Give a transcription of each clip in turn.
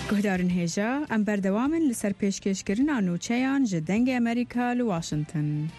گهدارن هیجا ام بردوامن لسر پیشکشکرین آنوچهان جدنگ امریکا لواشنطن.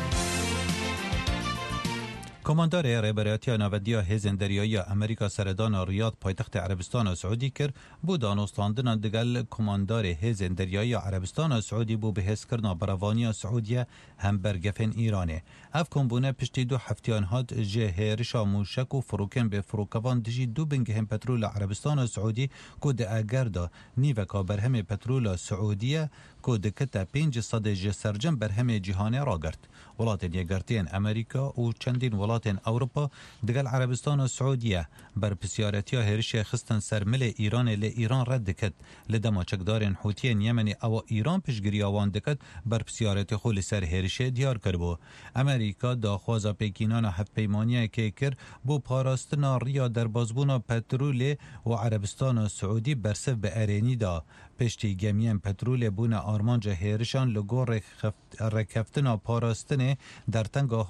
کماندار ریبریتی ناودیا هیزن دریایی امریکا سردان ریاض پایتخت عربستان سعودی کرد بود دانستاندن دگل کماندار هیزن دریایی عربستان سعودی بو بهس کرنا بروانی سعودیه هم برگفن ایرانه. اف کمبونه پشتی 2 هفتیان هات جه هیرشا موشک و فروکن به فروکوان دجی دو بنگهم پترول عربستان سعودی کود اگردا نیوکا برهم پترول سعودیه کود کتا 500 جه سرجم برهم جهانه را گرد. ولاتن یگرتین امریکا و چندین ولاتن اوروپا دگل عربستان و سعودیه بر پسیارتی هرش خستن سرمل ایران ایران رد کد لدما چکدارن حوتین یمنی او ایران پشگری آوان دکد بر پسیارتی خول سر هرش دیار کربو. امریکا داخوازا پیکینان هفت پیمانیه که کر بو پاراستنا ریا در بازبونا پترول و عربستان و سعودی برسف به ارینی دا پشتی گمین پترول بونا آرمانجا هرشان لگو رکفتنا پاراستنه در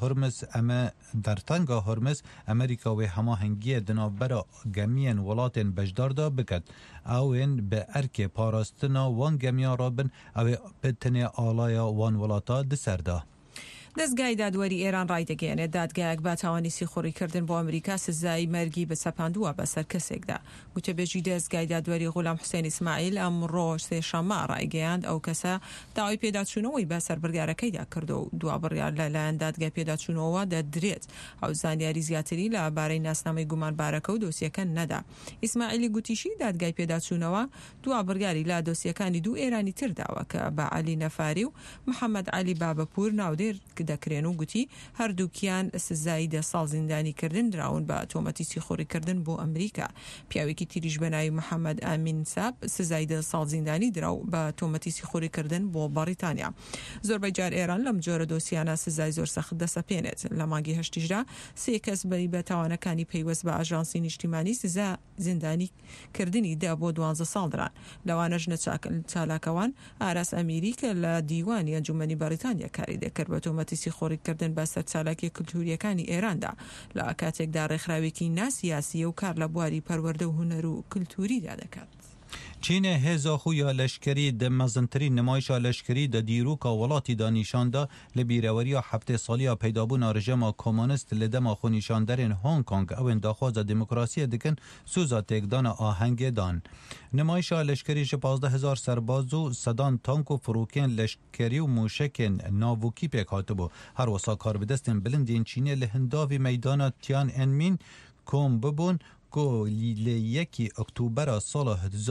تنگا هرمز امریکا و هماهنگی دنابرا گمین ولاتن بجداردا بکد اوین به ارک پاراستنا وان گمیا رابن او پتنه آلایا وان ولاتا دسردا. دەستگای دادوەری ئێران ڕایدەگەیەنێت دادگایەک باتوانی سیخۆڕیکردن بۆ ئەمریکا سزای مەرگی بەسەپاندووە بەسەر کەسێکدا. وتەبێژی دەستگای دادوەری غولام حوسێن ئیسماعیل ئەمڕۆ سێشەممە ڕایگەیاند ئەو کەسە داوای پێداچوونەوەی بەسەر بڕیارەکەیدا کردو و دوا بڕیار لەلایەن دادگای پێداچوونەوە دەدرێت ئەو زانیاری زیاتری لەبارەی ناسنامەی گومانبارەکە و دۆسیەکە نەدا. ئیسماعیلی گوتیشی دادگای پێداچوونەوە دوا بڕیاری لا دۆسیەکانی 2 ئێرانی تر داوە کە بە عەلی نەفاری و محەممەد عەلی بابەپور ناودێر دەکرێن و گوتی هەردووکیان سزایی 10 ساڵ زیندانی کردن دراون بە تۆمەتی سیخۆڕیکردن بۆ ئەمریکا. پیاوێکی تریش بەناوی محەممەد ئامین ساب سزایی 10 ساڵ زیندانی دراو بە تۆمەتی سیخۆڕیکردن بۆ بەریتانیا. زۆربەی جار ئێران لەم جۆرە دۆسیانە سزای زۆر سەخت دەسەپێنێت. لە مانگی هەشتیشدا 3 کەس بەری بە تاوانەکانی پەیوەست بە ئاژانسی نیشتیمانی سزا زیندانی کردنی دا بۆ 12 ساڵ دران. لەوانەش چالاکەوان ئاراس ئەمیری کە لە دیوانی ئەنجومەنی بەریتانیا کاری دەکرد بە تۆمەتی سیخۆڕیکردن بە سەر چالاکی کلتوریەکانی ئێراندا لە کاتێکدا ڕێکخراوێکی ناسیاسیە و کار لە بواری پەروەردە و هونەر و کلتوریدا دەکات. چین هزا خویا لشکری د مزنترین نمایشا لشکری د دیروکا ولاتی دا نیشانده لبیروریا 7 سالیا پیدابون رژیم کمونیست لدما خو نیشاندرین هنگ کنگ او انداخواز دموکراسی دکن سوزا تکدان آهنگ دان. نمایشا لشکری 15000 سرباز و صدان تانک و فروکین لشکری و موشکین ناووکی پیکاتبو هر وسا کار بدستن بلندین چینی لهنداوی میدان تیان انمین کم ببون کو لیکی اکتبر سال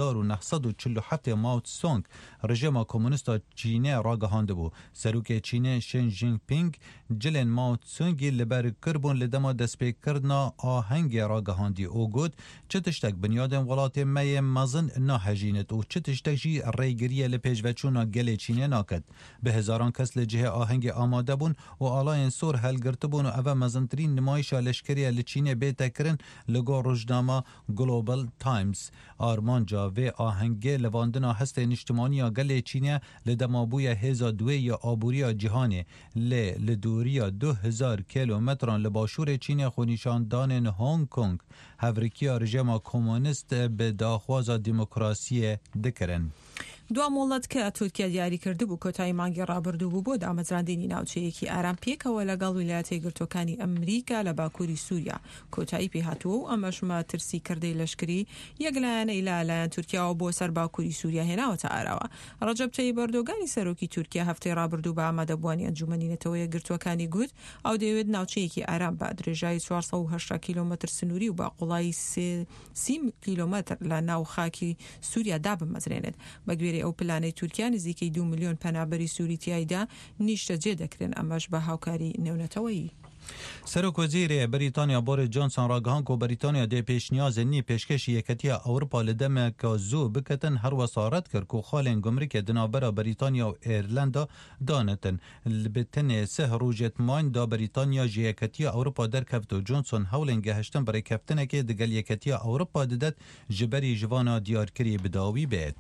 1947 ماو تسونگ رژیم کمونیست چین راگهانده بو. سروک چین شین جین پینگ جلن ماو تسونگی لبر کربون لدما دسپیک کردنا آهنگ راگهاندی او گود چه تشتک بنیادن ولات می مزن ناهجینت و چه تشتک جی ریگریه لپیج وچونا گل چین ناکد. به هزاران کس لجه آهنگ آماده بون و آلاین سور هلگرت بون و اوه مزنترین نمایش لشکری لچین بیتا کرن لگو رجنامه گلوبال تایمز. آرمانجا و آهنگ لواندنا هست اجتماعی گل چینه لدمابوی هزا دوی یا آبوری جهانی لدوری 2000 کیلومتران لباشور چین خونیشاندان هنگ کنگ هفرکیا رژیم کمونیست به داخواز دموکراسی دکرن. دو مولد که تورکیا دیاری کرده بو کۆتایی مانگی ڕابردوو بوو بۆ دامەزراندنی ناوچەیەکی ئارام پێکەوە لەگەڵ ویلایەتە یەکگرتووەکانی ئەمریکا لە باکووری سووریا. کۆتایی پێهاتووە و ئەمەشمە ترسی کردەی لەشکری یەکلایەنەی لەلایەن تورکیاوە بۆ سەر باکووری سووریا هێناوەتە ئاراوە. ڕەجەب تەیب ئەردۆغانی سەرۆکی تورکیا هەفتەی ڕابردوو بە ئامادەبوانی ئەنجومەنی نەتەوە یەکگرتووەکانی گوت ئەو دەیەوێت ناوچەیەکی ئارام بە درێژایی 480 کیلومتر سنووری و بە قوڵایی 30 کیلومتر لە ناو خاکی سووریا دابمەزرێنێت. بە گوێرەی ئەو پلانەی تورکیا نزیکەی 2 میلیۆن پەنابەری سووری تیایدا نیشتە جێ دەکرێن ئەمەش بە هاوکاری نێونەتەوەیی. سرک وزیر بریتانیا بوریس جانسون راگهان کو بریتانیا د پیشنیاز نی پیشکش یکتیا اروپا لدم که زو بکتن هر وسارت کر کو خالن گمرک دنابرا بریتانیا و ایرلندا دانتن لبتن سه روجت مان دا بریتانیا یکتیا اروپا در کفت و جانسون هولن گهشتن برای کفتن که دگل یکتیا اروپا ددت جبری جوانا دیارکری بداوی بیت.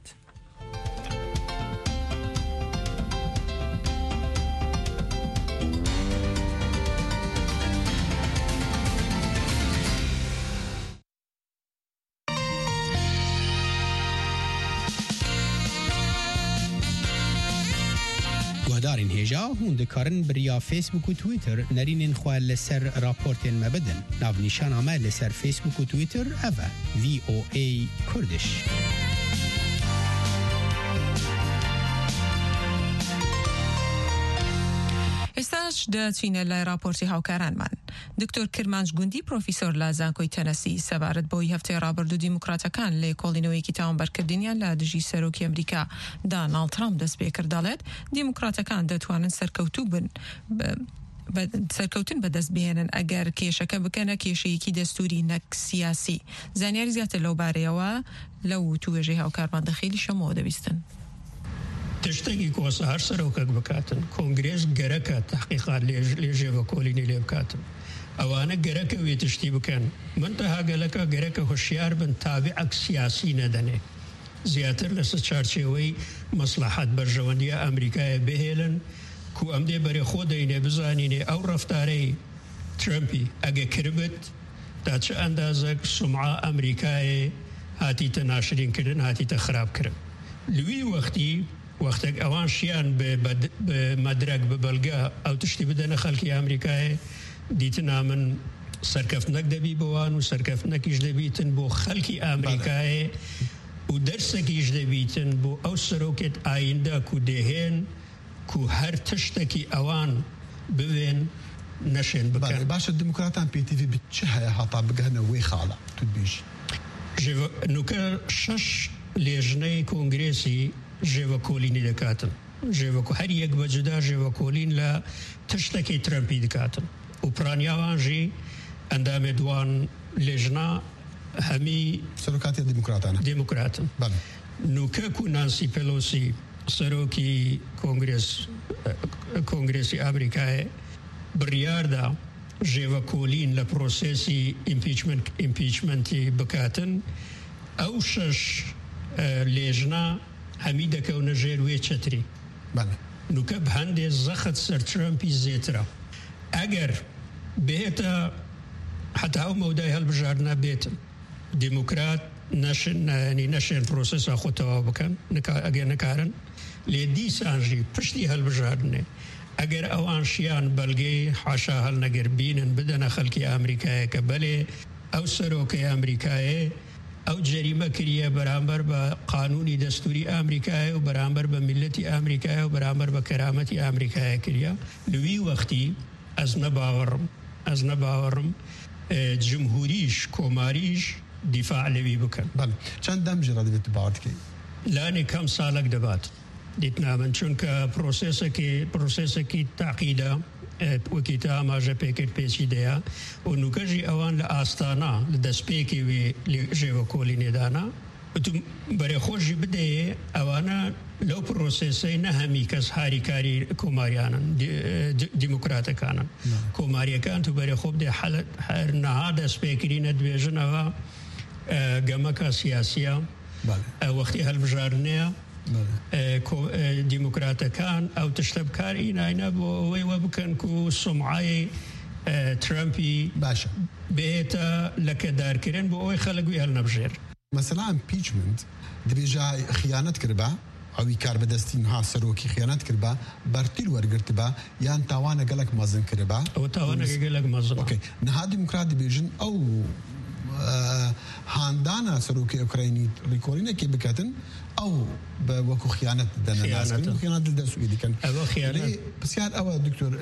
هەڵبژاردارین هێژا هون دەکارن بریا فیسبوک و تویتر نەرینên xwe li ser raportên me bidin. Navnîşana me li ser Facebook û Twitter ev e VOA Kurdiş. ئێستاش دەچینە لای راپۆرتی هاوکارانمان. دکتۆر کرمانج گوندی پرۆفیسۆر لە زانکۆی تەنەسی سەبارەت بۆی هەفتەی ڕابردوو دیموکراتەکان لە کۆڵینەوەیەکی تاوانبەرکردنیان لە دژی سەرۆکی ئەمریکا داناڵد ترامپ دەست پێ کرد دەڵێت دیموکراتەکان دەتوانن سەرکەوتن بەدەست بهێنن ئەگەر کێشەکە بکەنە کێشەیەکی دەستوری نەک سیاسی. زانیاری زیاتر لەو بارەیەوە لەو توێژەی هاوکارمان دەخیلی شەمەوە دەبیستن. تشتێکی کۆسە هەر سەرۆکەک بکاتن کۆنگرێس گەرەکە تحقیقات لێژێوە کۆلینی لێ بکاتن ئەوانە گەرەکە وێ تشتی بکەن منتەها گەلەکە گەرەکە هۆشیار بن تابعەک سیاسی نەدەنێ زیاتر لەسەر چارچێوەی مەسلحەت بەرژەوەندیە ئەمریکایە بهێلن کو ئەم دێ بەرێ خۆ دەینێ بزانینێ ئەو ڕەفتارەی ترمپی ئەگە کردبێت تا چه ئەندازەک سومعە ئەمریکایە هاتیتە ناشرینکردن هاتیتە خراپکردن لوی وەختێک ئەوان شیان بە مەدرەک بە بەڵگە ئەو تشتی بدەنە خەڵکی ئەمریکایە دیتنا من سەرکەفتنەک دەبی بۆوان و سەرکەفتنەکیش دەبیتن بۆ خەڵکی ئەمریکایە و دەرسێکیش دەبیتن بۆ ئەو سەرۆکێت ئایندە کو دێهێن کو هەر تشتێکی ئەوان بوێن نەشێن بکەن باشە دموکراتان پێتیڤی چه هەیە هەتا بگەنە وێ خاڵە توتبیش نوکە شەش لێژنەی کۆنگرێسی ژێوەکۆلینی دەکاتن هەر یەک بەجدا ژێوەکۆلین لە تشتێکی ترمپی دەکاتن و پرانیاوانژی ئەندامێ دوان لێژنا هەمی سەرۆکاتی دیموکراتن نوکەک و نانسی پێلۆسی سەرۆکی کۆنگرێسی ئامریکایە بڕیاردا ژێوەکۆلین لە پرۆسێسی ئیمپیچمنتی بکاتن ئەو شەش لێژنا هەمی دەکەونە ژێر وێ چەتری نوکە هەندێ زەخت سەر ترمپی زێترە ئەگەر بێتە حتا ئەو مەودای هەڵبژاردنە بێتن دیموکرات نەشێن پرۆسێسا خۆتەوا بکەن ئەگەر نەکارن لێ دیسانژی پشتی هەڵبژاردنێ ئەگەر ئەوان شیان بەلگەی حاشا هەڵنەگەر بینن بدەنە خەڵکی ئەمریکایە کە بەلێ ئەو سەرۆکەی ئەمریکایە ئەو جەریمە کریە بەرامبەر بە قانونی دەستوری ئەمریکایە و بەرامبەر بە میلەتی ئەمریکایە و بەرامبەر بە کەرامەتی ئەمریکایە کریە لوی وەختی ئەز نەباوەڕم جمهوریش کۆماریش دیفاع لەوی بکەن چەند دەمژێرە دەبێت باوەڕ بکەیت لانێ کەم ساڵک دەبات دیتنامن چونکە پرۆسێسێکی تاقیدا وەکی تا ئاماژە پێکرد پێچیدەیە و نوکەژی ئەوان لە ئاستانە لە دەستپێکی وێ ژێوەکۆلی نێدانا بەرێ خۆشی بدەیە ئەوانە لەو پرۆسێسەی نەهەمی کەس هاریکاری کۆماریانن دیموکراتەکانن کۆماریەکان تو بەرێ خۆ بدێ هەر نەها دەستپێکرینە دوێژنەوە گەمەکە سیاسیە وەختی هەڵبژاردنەیە دیموکراتەکان ئەو تشتە بکاری ناینە بۆ ئەوەی وە بکەن و سومعای ترمپی باشە بێتە لەکەدارکردن بۆ ئەوەی خەڵکوی هەڵنەبژێر مەسەلا ئیمپیچمنت دەبێژا خیانەت کردبا ئەوی کار بەدەستی ها سەرۆکی خیانەت کردبا بەرتیل وەرگرتبا یان تاوانە گەلک مەزن کردبا ئەو تاوانە گەلک مەزن نەها دیموکرات دەبێژن ئەو هاندانە سەرۆکی ئوکراینی ڕیکۆڵینێکی بکەتن ئەو بە وەکو خیانەت دەنەناسکردن خیانەت دەسوی دیکەن ئەوە خیانەت پرسیار ئەوە دکتۆر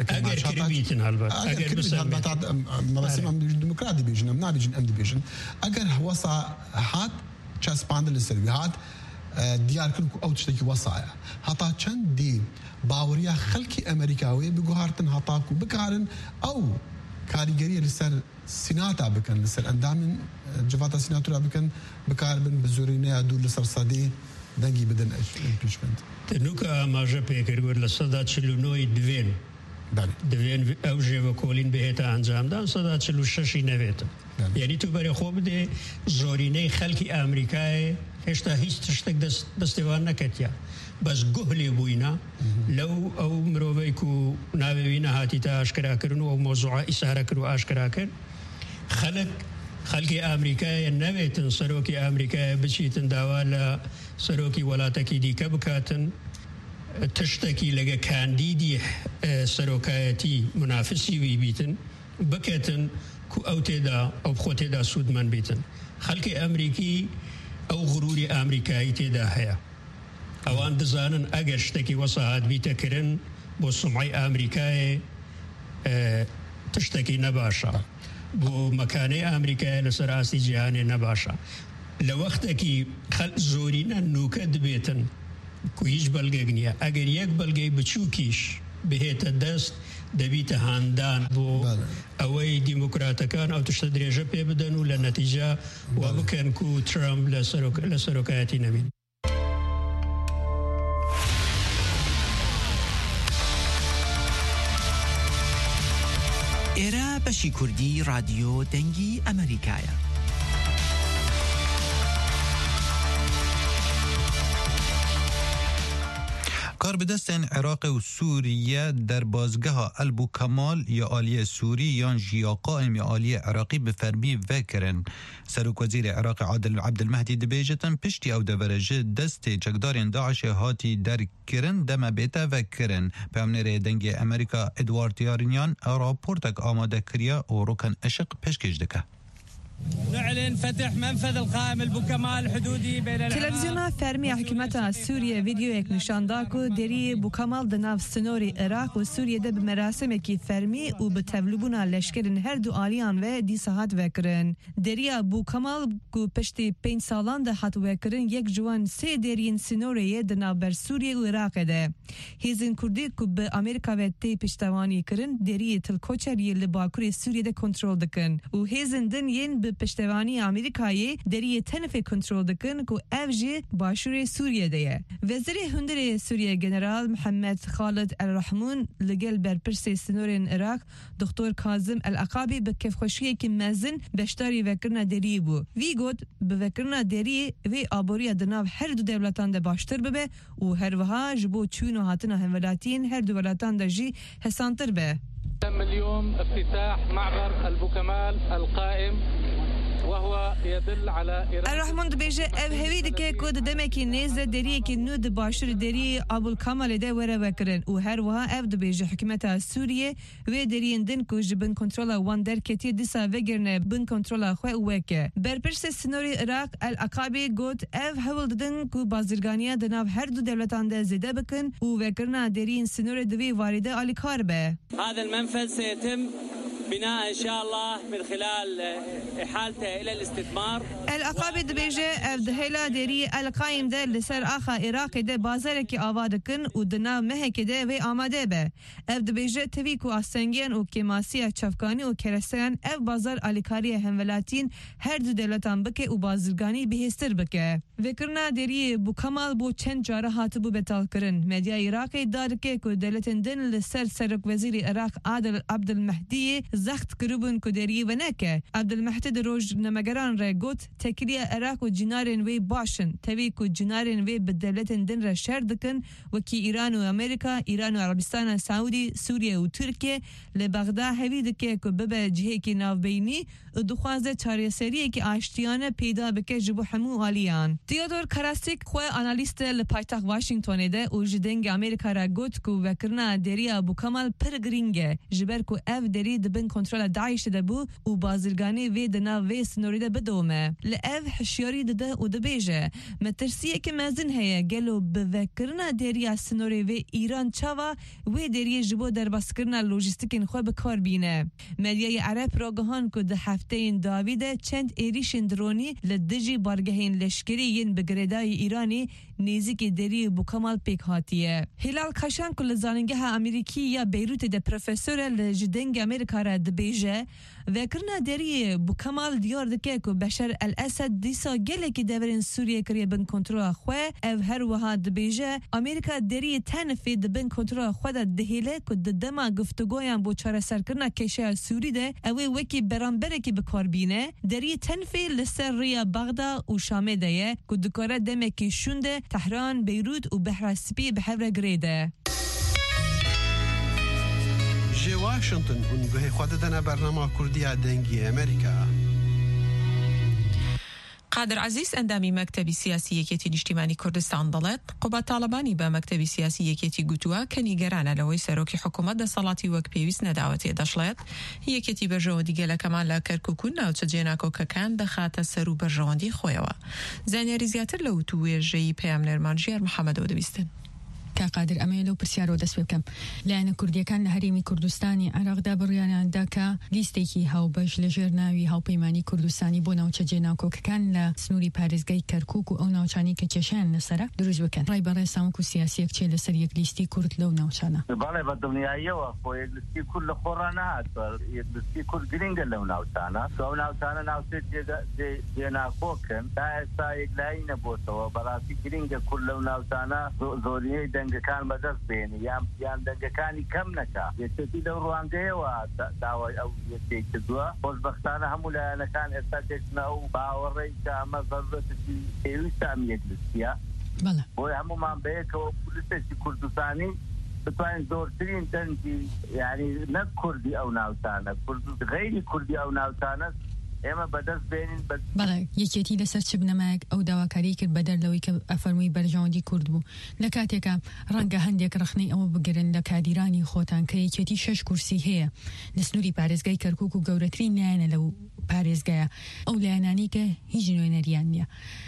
دیموکرات دەبێژن ئەم نابێژن ئەم دەبێژن ئەگەر وەسا هات چەسپاندە لە سەروی هات دیارکردن و ئەو تشتێکی وەسایە هەتا چەندی باوەڕیا خەڵکی ئەمریکاوی بگوهارتن هەتاکو بکارن ئەو کاریگەریە لەسەر سیناتا بکەن لەسەر ئەندامن جڤاتە سیناتورا بکەن بکاربن بە زۆرینەیە دوور لەسەر سەدەی دەنگی بدەن ئیمپیچمنت نوکە ئاماژە پێکردوە لە سەدا 49 دوێن ئەو ژێوەکۆلین بهێتە ئەنجامدان سەدا 46 نەوێتە یعنی تو بەرێ خۆ بدێ زۆرینەی خەڵکی ئەمریکایە هێشتا هیچ تشتێک دەستێوان نەکەتیا بەس گوه لێ بووینە لەو ئەو مرۆڤەی و ناوێوینە هاتی تا ئاشکراکردن و ئەو مۆزوعە ئیسارە کرد و ئاشکرا کرد خەڵکی ئەمریکایە نەوێتن سەرۆکی ئەمریکایە بچیتن داوا لە سەرۆکی وڵاتێکی دیکە بکاتن تشتكي لقى كانديدي سروكايتي منافسي ويبيتن بكتن كو أو تدا أو بخو تدا سود من بيتن خلق أمريكي أو غروري أمريكاي تدا هيا أوان دزانن أجشتكي وصاعد بيتكرن بو سمعي أمريكاي تشتكي نباشا بو مكاني أمريكاي لسراسي جهاني نباشا لوقتكي خلق زورينا نوكد بيتن کویش بلگنیا اگر یک بلگی بچوکیش بهت دست دبیت هاندان بو اوی ديمقراطيان او تشتدريجه بيبدن ولا نتيجه وبكن كو ترامب لسروكاتي نمين إيرا بشي كردي راديو دنگي أمريكايا کاربدستان عراق و سوریه در بازگاه البو کمال یا آلیه سوری یا جیا قائم یا آلیه عراقی به فرمی وکرن. سروک وزیر عراق عادل عبدالمهدی دبیجتن پشتی او دورجه دست چکدارین داعش هاتی در کرن دم بیتا وکرن. پیامنر دنگ امریکا ادوارد یارینیان راپورتک آماده کریا و روکن اشق پشکش دکه. نعلن فتح منفذ القائم البوكمال الحدودي بين تلفزيون فرمي حكومت سوريا فيديو يك نشان داكو دري بوكمال دناف سنوري عراق و سوريا ده بمراسم كي فرمي و بتولبونا لشكرن هر دو آليان و دي ساعات وكرن دريا بوكمال کو پشتی 5 سالان ده هات وكرن يك جوان 3 درين سنوري دناف بر سوريا و عراق ده هيزن كردي کو به امريكا و تي پشتواني کرن دري تلكوچر يل باكوري سوريا ده کنترول دکن و هيزن دن ين پشتوانی آمریکایی دری تنف کنترل دکن کو افجی باشور سوریه دیه. وزیر هندری سوریه جنرال محمد خالد الرحمون لگل بر پرسی سنورین عراق دکتر کاظم العقابی به کفخوشی که مزن بشتاری وکرنا دری بو. وی گفت به وکرنا دری وی آبوری دناو هر دو دولتان ده باشتر ببه و هر وها جبو چون و هاتنا همولاتین هر دو دولتان ده جی حسانتر به. تم اليوم افتتاح معبر البوكمال القائم وهو يدل على الرحمن دبيجه اف هوي دكه كود دمكي نيزه دري كي نود باشر دري ابو الكمال ده ورا وكرن و هر وها اف دبيجه حكومه سوريه و درين دن كو جبن كنترول وان در كتي دسا وگرن بن كنترول خو وك برپرس سنوري عراق العقابي گوت اف هول دن كو بازرگانيه دناو هر دو دولتان ده زده بكن و وگرنا درين سنوري دوي وارده علي كاربه. هذا المنفذ سيتم بناء إن شاء الله من خلال إحالته إلى الاستثمار. العقابة دبيجة الدهيلة ديري القائم ده لسر آخا عراق ده بازارك آوادكن ودنا مهك ده وي آماده به. دبيجة تويكو آسنگين و كماسية چفقاني و كرسان بازار آليكاري همولاتين هر دو دولتان بكه و بازرگاني بهستر بكه. وكرنا ديري بو كمال بو چند جاره هاتبو بتال کرن. مديا عراقي داركه كو دولتن دن لسر سرک وزير عراق عادل عبدالمهدي زخت کربن کدری و نکه عبدالمحتد روج نمگران را گوت تکلیه عراق و جنارن وی باشن توی کو جنارن وی به دولتن دن را شر دکن و کی ایران و امریکا ایران و عربستان سعودی سوریه و ترکیه لبغداد هوی دکه کو به جهه کی ناوبینی دخوازه چارەسەریە کی آشتیانه پیدا بکه جبو همو آلیان. تیودور کراستیک خو آنالیست لپایتاخت واشنگتن ده او جدنگ امریکا را گوت کو وکرنا دریا بو کمال پر گرینگه جبر کو اف دری دبن کنترل داعش ده بو او بازرگانی و دنا و سنوری ده بدومه لاف حشیاری ده او دبیجه مترسیه که مازن هيا گلو بوکرنا دریا سنوری و ایران چاوا و دری جبو در باسکرنا لوجستیکین خو به کار بینه. مدیای عرب راگهان کو ده هفتهین داویده چند ایریشن درونی لدجی بارگهین لشکریین بگردای ایرانی نیزی دری بو کمال پیک هاتیه. هلال کشان کل زاننگه امریکی یا بیروت ده پروفسور لجدنگ امریکا را دبیجه وکرنا دری بو کمال دیار دکه که بشار الاسد دیسا گله که دورین سوریه کریه بن کنترول خواه او هر وها دبیجه امریکا دری تنفی دبن کنترول خواه ده دهیله که دما گفتگویان بو چاره سر کرنا کشه سوری ده اوی وکی برانبره که بکار بینه دری تنفی لسر ریا بغداد و شامه ده که دکاره دمه که شونده تهران بیروت و بحر سپی بحر گریده. جي واشنطن ونقول خدتنا برنامج كردية دنجي أمريكا. قادر عزیز ئەندامی مەکتەبی سیاسی یەکێتی نیشتیمانی کوردستان دەڵێت قوبەت تاڵەبانی بە مەکتەبی سیاسی یەکێتی گوتووە کە نیگەرانە لەوەی سەرۆکی حکوومەت دەسەڵاتی وەک پێویست نەداوەتێ دەشڵێت یەکێتی بەرژەوەندی گەلەکەمان لە کەرکووک و ناوچە جێناکۆکەکان دەخاتە سەر و بەرژەوەندی خۆیەوە. زانیاری زیاتر لە وتوێژەی پەیامنەرمان ژیار محەممەدەوە دەبیستن. کاقادر ئەمە لەو پرسیارەوە دەست پێ بکەم لایەنە کوردیەکان لە هەرێمی کوردستانی عێراقدا بڕیانیاندا کە لیستێکی هاوبەش لەژێر ناوی هاوپەیمانی کوردستانی بۆ ناوچە جێناکۆکەکان لە سنووری پارێزگای کەرکووک و ئەو ناوچانی کە کێشیان لەسەرە دروست بکەن. ڕای بەڕێ ساوک و سیاسیەک چێ لەسەر یەک لیستی کورد لەو ناوچانە؟ بەڵێ بە دڵنیاییەوە خۆ یەک لیستی کورد لە خۆڕا نهاتوە، یەک لیستی کورد گرنگە لەو ناوچانە، ئەو ناوچانە ناوچێت جێناکۆکن تا ئێستا یەکلایی نەبووتەوە. بەڕاستی گرنگە کورد لەو ناوچانە زۆرینەی دەنگەکان بەدەست بێنی یان دەنگەکانی کەم نەکا. یەکێتی لەو ڕوانگەیەوە داوای ئەو یەکێک کردووە. خۆشبەختانە هەموو لایەنەکان ئێستا تێکچنە ئەو باوەڕەی کە ئەمە ضرورەتێکی پێویستە ئەم یەک لیستیە. بۆی هەمومان بەیەکەوە پۆلیسێکی کوردستانی بتوانین زۆرترین دەنگی یعنی نەک کوردی ئەو ناوچانە غەیری کوردی ئەو ناوچانە ئێمە بەدەست بێنین. بەڵێ یەکێتی لەسەر چ بنەمایەک ئەو داواکاری کرد بەدەر لەوەی کە ئەفەرمووی بەرژەوەندی کورد بوو لە کاتێکە ڕەنگە هەندێک ڕخنەی ئەوە بگرن لە کادیرانی خۆتان کە یەکێتی 6 کورسی هەیە لە سنووری پارێزگای کەرکووک و گەورەترین لایەنە لەو پارێزگایە ئەو لایەنانی کە هیچ نوێنەریان نییە.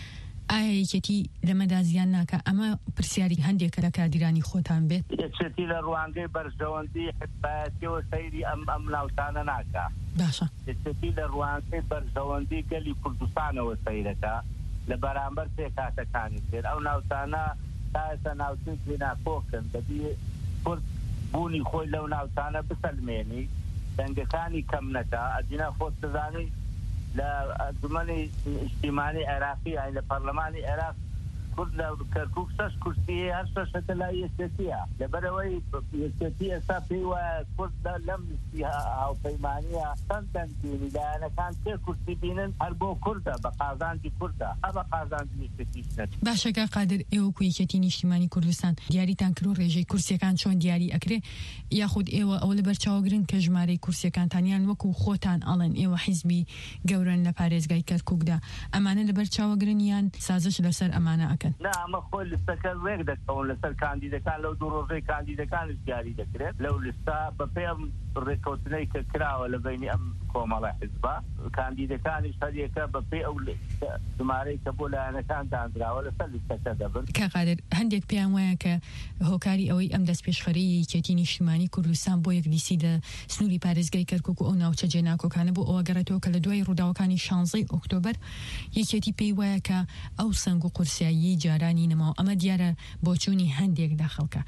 ئایا یەکێتی لەمەدا زیان ناکە؟ ئەمە پرسیاری هەندێکە لە کادیرانی خۆتان بێت. یەکێتی لە ڕوانگەی بەرژەوەندی حزبایەتیەوە سەیری ئەم ناوچانە ناکە. باشە. یەکێتی لە ڕوانگەی بەرژەوەندی گەلی کوردستانەوە سەیرەکە لە بەرامبەر پێکاتەکانی تر. ئەو ناوچانە تا ئێستا ناوچەی جێناکۆکن دەبی کورد بوونی خۆی لەو ناوچانە بسەلمێنی دەنگەکانی کەم نەکا. ئەجینا خۆت دەزانی لە ئەنجومەنی نیشتیمانی عێراقی یان لە پەرلەمانی عێراق کورد لە کەرکووک 6 کورسی هەیە، هەر 6 لای یەکێتیە. لەبەرەوەی یەکێتی ئێستا پێی وایە کورد لەم لیستی هاوپەیمانیە چەند دەنگ بینی لایەنەکان 3 کورسی بینن هەر بۆ کوردە بە قازانجی کوردە بە قازانجی یەکێتیش نەچێت. باشەکە قادر ئێوە کو یەکێتی نیشتیمانی کوردستان دیاریتان کرد و ڕێژەی کورسیەکان چۆن دیاری ئەکرێ یاخود ئێوە ئەوە لەبەر چاوەگرن کە ژمارەی کورسیەکانتانیان وەکو خۆتان ئەڵێن ئێوە حیزبی گەورن لە پارێزگای کەرکووکدا ئەمانە لەبەر چاوەگرن یان سازش لەسەر ئەمانە ئەکەن؟ نا ئەمە خۆی لیستەکە ڕێک دەکەون لەسەر کاندیدەکان لەو دوو ڕۆژەی کاندیدەکانش دیاری دەکرێت لەو لیستا بەپێ ئەم ڕێکەوتنەی کە کراوە لە بینی ئەم کۆمەڵە حیزبە کاندیدەکانیش هەریەکە بەپێ ئەو ژمارەی کە بۆ لایەنەکان دانراوە لەسەر لیستەکە دەبن. کاقادر هەندێک پێیان وایە کە هۆکاری ئەوەی ئەم دەستپێشخەرەی یەکێتی نیشتیمانی کوردستان بۆ یەک لیستی لە سنووری پارێزگای کەرکووک و ئەو ناوچە جێناکۆکانە بۆ ئەوە گەڕێتەوە کە لە دوای ڕووداوەکانی 16 ئۆکتۆبەر یەکێتی پێی وایە کە ئەو سەنگ و قورسایی جارانی نەماوە. ئەمە دیارە بۆچوونی هەندێک داخەڵکە.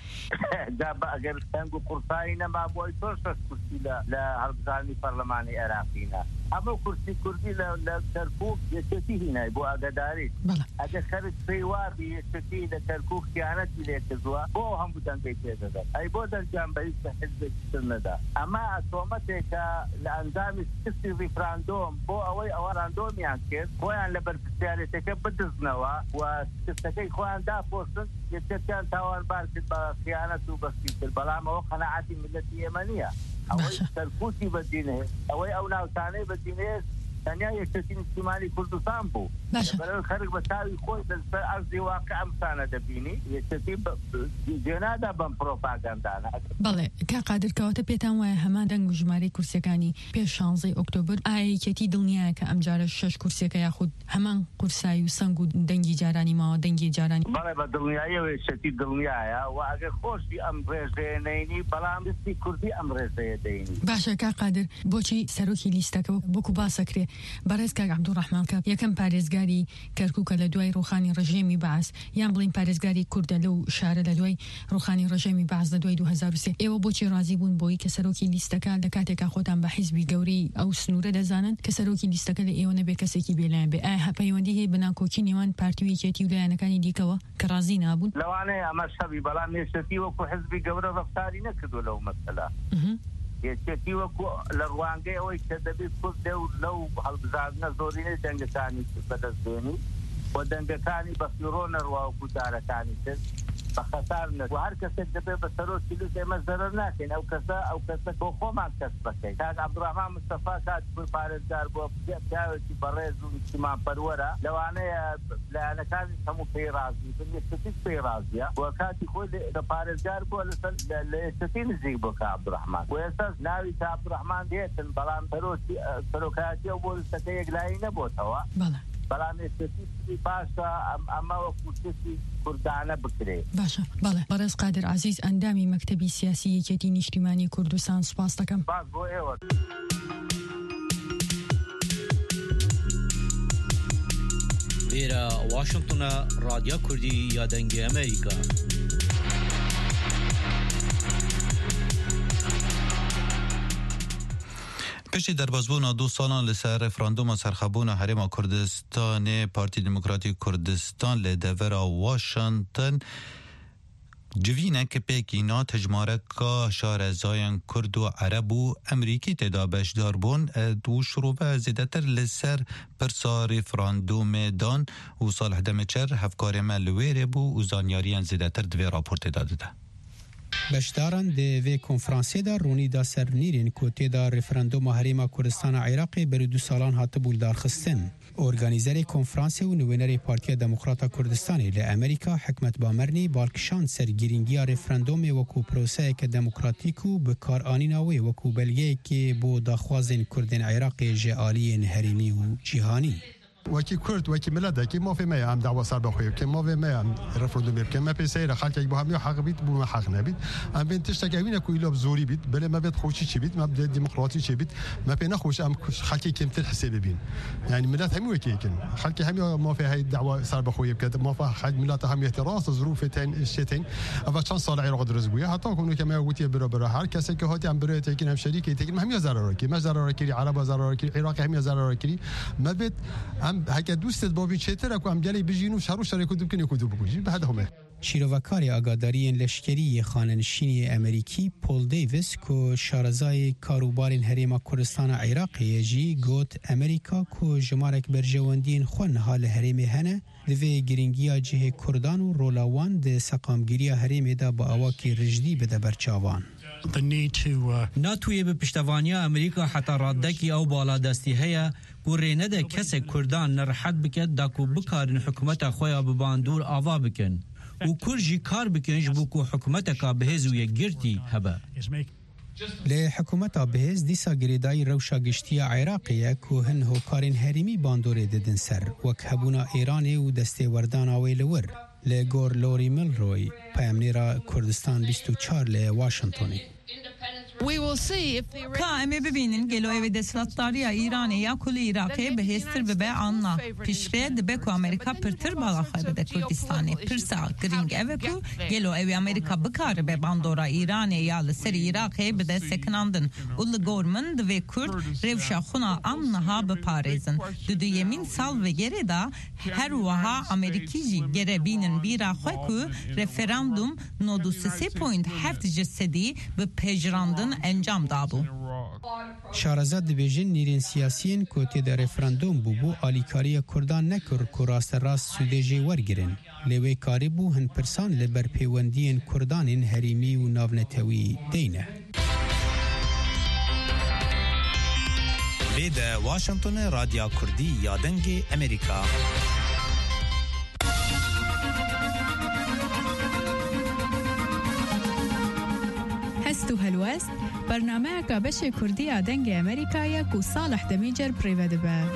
ئەگەر سەنگ و قورسایی نەما بۆی تۆ 6 کورسی لە هەڵبژاردننی پەرلەمانی عێراقینە. ئەمە کورسی کوردی لە کەرکووک یەکێتی هینای بۆ ئاگاداری. ئەگەر خەرج پێی وابی یەکێتی لە کەرکووک خیانەتی لێ کردووە بۆ هەموو دەنگەی پێدەدەن ئەی بۆ دەرجیان بە هیچ حیزبێکی تر نەدا. ئەمە تۆمەتێکە لە ئەنجامی سیستی ریفراندۆم بۆ ئەوەی ئەوە ڕاندۆمیان کرد خۆیان لەبەر پرسیارەتەکە بدزنەوە و سیستەکەی خۆیان داپۆشن یەکێتیان تاوانبار کرد بە خیانەت و بەستی کرد. بەڵام ئەوە قەناعەتی ملەتی ئێمە نییە. ئەوەی کەرکووکی بەدینێ ئەوەی ئەو ناوچانەی بەدینێ تەنیا یەکێتی نیشتیمانی کوردستان بوو. بەرەو خەرج بە تاوی خۆی لەسەر ئەرزی واقع ئەمسانە دەبینی یەکێتی جێنادا بەم پرۆپاگاندانە. بەڵێ کا قادر کەواتە پێتان وایە هەمان دەنگ و ژمارەی کورسەکانی پێش 16 ئۆکتۆبر ئایا یەکێتی دڵنیایە کە ئەم جارە 6 کورسەکە یاخود هەمان قورسایی و سەنگ و دەنگی جارانی ماوە دەنگی جارانی؟ بەڵێ بە دڵنیاییەوە یەکێتی دڵنیایە و ئەگەر خۆشی ئەم ڕێژەیە نەینی بەڵام لیستی کوردی ئەم ڕێژەیە دەینی. باشە کا قادر بۆچی سەرۆکی لیستەکە وەکو باسەکرێ بەڕێز کاک عەبدوڕەحمان کە یەکەم پارێزگاری کەرکووکە لە دوای ڕوخانی ڕژێمی بەعەس یان بڵین پارێزگاری کوردە لەو شارە لە دوای ڕوخانی ڕژێمی بەعەس لە دوای 2003 ئێوە بۆچی ڕازی بوون بۆی کە سەرۆکی لیستەکە لە کاتێکا خۆتان بە حیزبی گەورەی ئەو سنوورە دەزانن کە سەرۆکی لیستەکە لە ئێوە نەبێ کەسێکی بێلایەن بێ؟ ئایا پەیوەندی هەیە بەناکۆکی نێوان پارتی و یەکێتی و لایەنەکانی دیکەوە کە ڕازی نابوون؟ لەوانەیە ئەمە شەوی بەڵام یەکێتی وەکو حیزبی گەورە ڕەفتاری نەکردو لەو مەسەلە. یەکێتی وەکو لە ڕوانگەی ئەوەی کە دەبێت کورد لەو هەڵبژاردنە زۆرینەی دەنگەکانی بەدەستێنی و دەنگەکانی بەفیڕۆ نەڕوا و دارەکانی تر بخسار نه و هر کس دبه بسرو کیلو دمه ضرر نکن او کسا کو ما کسب کی تا عبدالرحمن مصطفی کات پر پارزدار بو پیاوی کی برز اجتماع پروره لوانه لانه كان سمو پیرازی بالنسبه پیرازیا وکاتی خو د پارزدار بو لستین زیبو کا عبدالرحمن و اساس ناوی تا عبدالرحمن دیتن بلان سروکاتی او بول سکه گلای نه بوتوا بلان استفی باشا اما وقتی کردانه بکره بله برز قادر عزیز اندامی مکتبی سیاسی جدید اجتماعی کردستان سپاس دکم باز بو ایوه ویرا واشنطن رادیو کردی یا دنگ امریکا پشت دربازبونا 2 سالان لسر رفراندوم سرخبون حرم کردستان پارتی دموکراتی کردستان لدورا واشنطن جوینه که پیکینا تجماره که شارزاین کرد و عرب و امریکی تدابش داربون دو شروع زیدتر لسر پرسا رفراندوم دان و صالح دمچر هفکار ملویره بو و زانیاریان زیدتر دوی راپورت داده ده. بشداران ده کنفرانسی دا رونی دا سرنیرین کوتی دا رفراندوم حریم کردستان عراقی بر 2 سالان هات بولدار خستن. ارگانیزر کنفرانسی و نوینر پارتی دموکراتا کردستانی ل امریکا حکمت بامرنی بالکشان سرگیرینگی رفراندوم وکو پروسه که دموکراتیکو به کار آنیناوی وکو بلگه که بو داخوازن کردن عراقی جعالی هریمی و جهانی. وکی کرد وکی ملت که ما فی ما هم دعوا سر بخویم که ما فی ما هم رفراندوم که ما پیسه خالق یک با هم حق بید بو ما حق نبید ام بین تشتک اوینه کوی لب زوری بید بله ما بید خوشی چی بید ما بید دموکراتی چی بید ما بین خوش ام خالقی کم تر حساب بین یعنی ملت هم وکی کن خالق هم ما فی های دعوا سر بخویم که ما فی خالق ملت هم احتراس ظروف تن شتین اول چند سال عراق درز بوده حتی کنون که ما گویی برابر هر کسی که هاتی هم برای تکین هم شریکی تکین هم ضرر کی ما ضرر کی عرب ضرر کی عراق هم ضرر کی ما بید هک دوستت بابی چتر کو هم گلی بجینو شرو شریکو دم کنی کدو بگوجی به هده همه شیروکاری آگاداری لشکری خاننشینی امریکی پول دیویس کو شارزای کاروبارین حریم کردستان عراقی جی گوت امریکا کو جمارک برجواندین خون حال حریم هنه دوی گرینگیا جه کردان و رولاوان ده سقامگیری حریم دا با اواکی رجدی بده برچاوان ناتوی به پشتوانی امریکا حتی رادکی او بالا دستی هیا گوره ده کس کردان نرحت بکد داکو بکارن حکومت خویا بباندور آوا بکن و کرجی کار بکنش بکو حکومت که بهزو یک گرتی هبه لی حکومت بهز دیسا گریدای روشا گشتی عراقیه که هن هوکارین هریمی باندوره ددن سر وک هبونا ایرانی و دسته وردان آویلور لی گور لوری ملروی پیامنیرا کردستان 24 لی واشنطنی Kaime bebinin gelo evi deslatlarya İran'e ya kulu Irak'e behestir bebe anla. Pişre de beku Amerika pırtır balakay de Kürdistan'e pırsa gring eve ku gelo evi Amerika bıkar be bandora İran'e ya seri Irak'e be de sekinandın. Ulu gorman de ve Kürt revşa xuna amna ha be parezin. Düdü yemin sal ve gere da her vaha Amerikici gere binin bira ku referandum nodu 3.7 cesedi be pejrandın انجام دابو شارزاد دبیجن نیرین سیاسیین کوتی در رفراندوم بو آلیکاری کردان نکر کراست راست سودجی ورگرن لیوی کاری بو هن پرسان لبر پیوندین کردانین هریمی و ناونتوی دینه بيد واشنطن راديو كردي يا دنجي أمريكا هستو هلوست برنامه کابش کردی آدنگ امریکا یک و صالح دمیجر پریوده به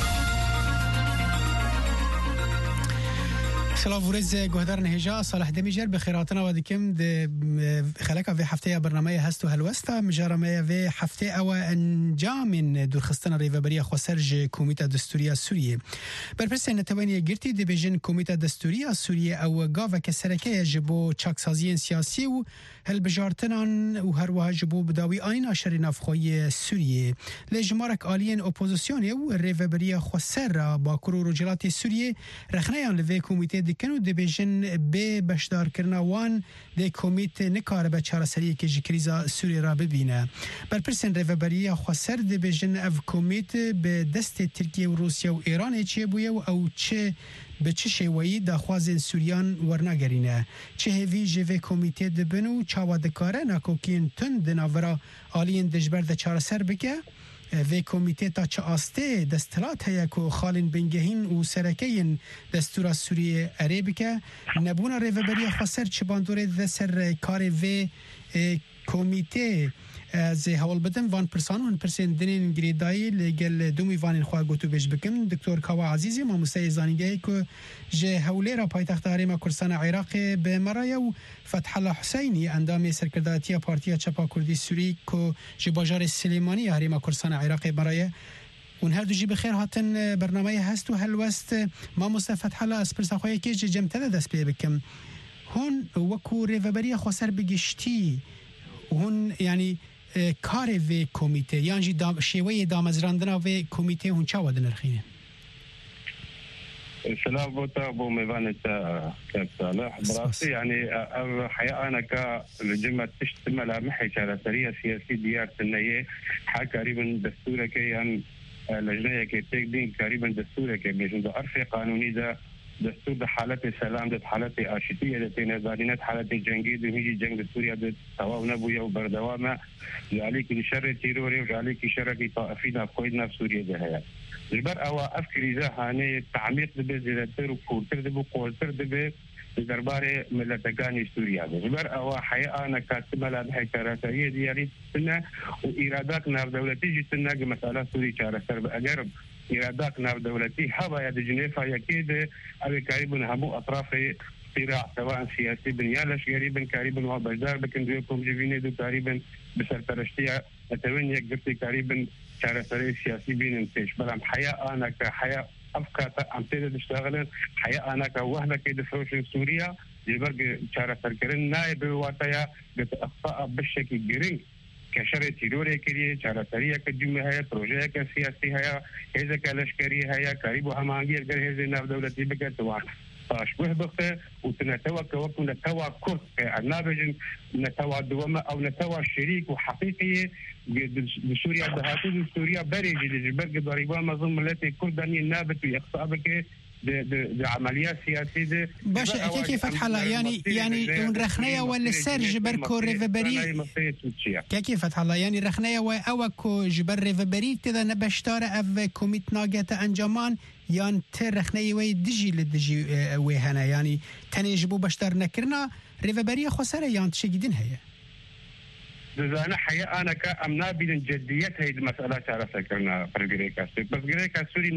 سلام ورز گهدار نهجا صالح دمیجر بخیراتنا و دیکم خلقا في هفته برنامه هستو هلوستا مجرمه في هفته او انجام دورخستان ریوبری خوسرج کمیته دستوری سوریه برپرس نتوانی گرتی دیویژن کمیته دستوری سوریه او گاو کسرکه جبو چاکسازی سیاسی و هل بجارتنان و هر وها جبو بداوی آین اشری نفخوی سوریه لجمارک آلین اپوزیسیون و ریوبری خوسر با کرو رجلات سوریه رخنیان لوی کمیته دکن و دبیجن به بشدار کرنا وان ده کمیت نکاره به چارەسەریە که کریزا سوریه را ببینه برپرسن ریوبری خسر دبیجن اف کمیت به دست ترکیه و روسیه و ایران چه بویه و او چه به چه شیوهی داخوازن سوریان ورنگرینه چه هیوی جوه کمیته دبن و چاوادکاره نکوکین تن دناورا آلین دجبر ده چارەسەر بکه و کمیته تا چه آسته دستلات هیا که خالین بنگهین و سرکین دستور سوریه عربی که نبونا ریوبری خسر چه باندوره ده سر کار و کمیته از حوال بدن وان پرسان پرسین دنین گریدایی لگل دومی وان خواه گوتو بیش بکم دکتور کاوا عزیزی ما مستعی زانیگه که جه حوله را پایتخت هریما کردستان عراق به مرای و فتح الله حسینی اندام سرکرداتی پارتیا چپا کردی سوری که جه باجار سلیمانی هریما کردستان عراق مرای اون هر دو جی بخیر هاتن برنامه هست و هلوست ما مصطفى فتح الله از پرساخوی که جه جمتده دست بی بکم هون وکو ریوبری خسر بگشتی هون یعنی کار و کمیته یعنی شیوه دامزراندن و کمیته هون چه وادن رخینه سلام بوتا بو ميفانتا كاب صالح براسي يعني حقيقة أنا كلجمة تشتمل محي شارسرية سياسي ديار سنية حا قريبا دستورة كي هم لجنة كي تقدين قريبا دستورة كي بيجن ده عرفي قانوني ده دستور ده حالة سلام ده حالة آشتية ده تنظارينات حالة جنگي ده هيجي جنگ سوريا ده تواو نبويا وبردوامة لعليك لشر تيروري وعليك شر طائفين أفقويدنا في سوريا ده هيا البر أو أفكر إذا هاني تعميق ده بزيادتر وكورتر ده بقولتر ده بدربار ملتقاني سوريا ده البر أو حقيقة أنا كاتمة بحي كارثية ديالي سنة وإرادات نار دولتي جسنا مسألة سوري كارثر بأجرب إرادات نار دولتي هوا يا جنيفا يكيد أبي قريبا همو أطراف صراع سواء سياسي بنيالش قريبا قريبا وبجدار بكن دوكم جيفيني دو قريبا بسرطرشتيا أتوين يقدرتي قريبا كارثري سياسي بين انتش بلام حياة أنا كحياة أفكار عم تقدر تشتغل حياة أنا كوهلة كيد فروش سوريا يبرق كارثر كرن نائب واتايا بتأخطاء بالشكل جرين كشرة تيروري كريه كارثرية كجمع هيا بروجيه كسياسي هيا هذا كلشكري هيا قريب همانجي أجر هذا ناف دولتي بكتوان فاشبه بخته وتنتوى كوكو نتوى كرد النابج نتوى دوما أو نتوى شريك وحقيقي بسوريا دهاتو سوريا بريجي لجبرق ضريبان مظلم التي كرداني النابت ويقصى بك بعمليات سياسية باشا كيف فتح الله يعني رخنية ولا سر جبركو ريفبري كيف فتح الله يعني رخنية وأوكو جبر ريفبري كذا نبشتار أف كوميت ناقة أنجمان يعني ترخنية ويدجي لدجي وهنا يعني تنجبو بشتار نكرنا ريفبري خسارة يعني تشجدين هي أنا حقيقة أنا كأمنا بين جدية هذه المسألة تعرف كنا برجريكا بس جريكا سوري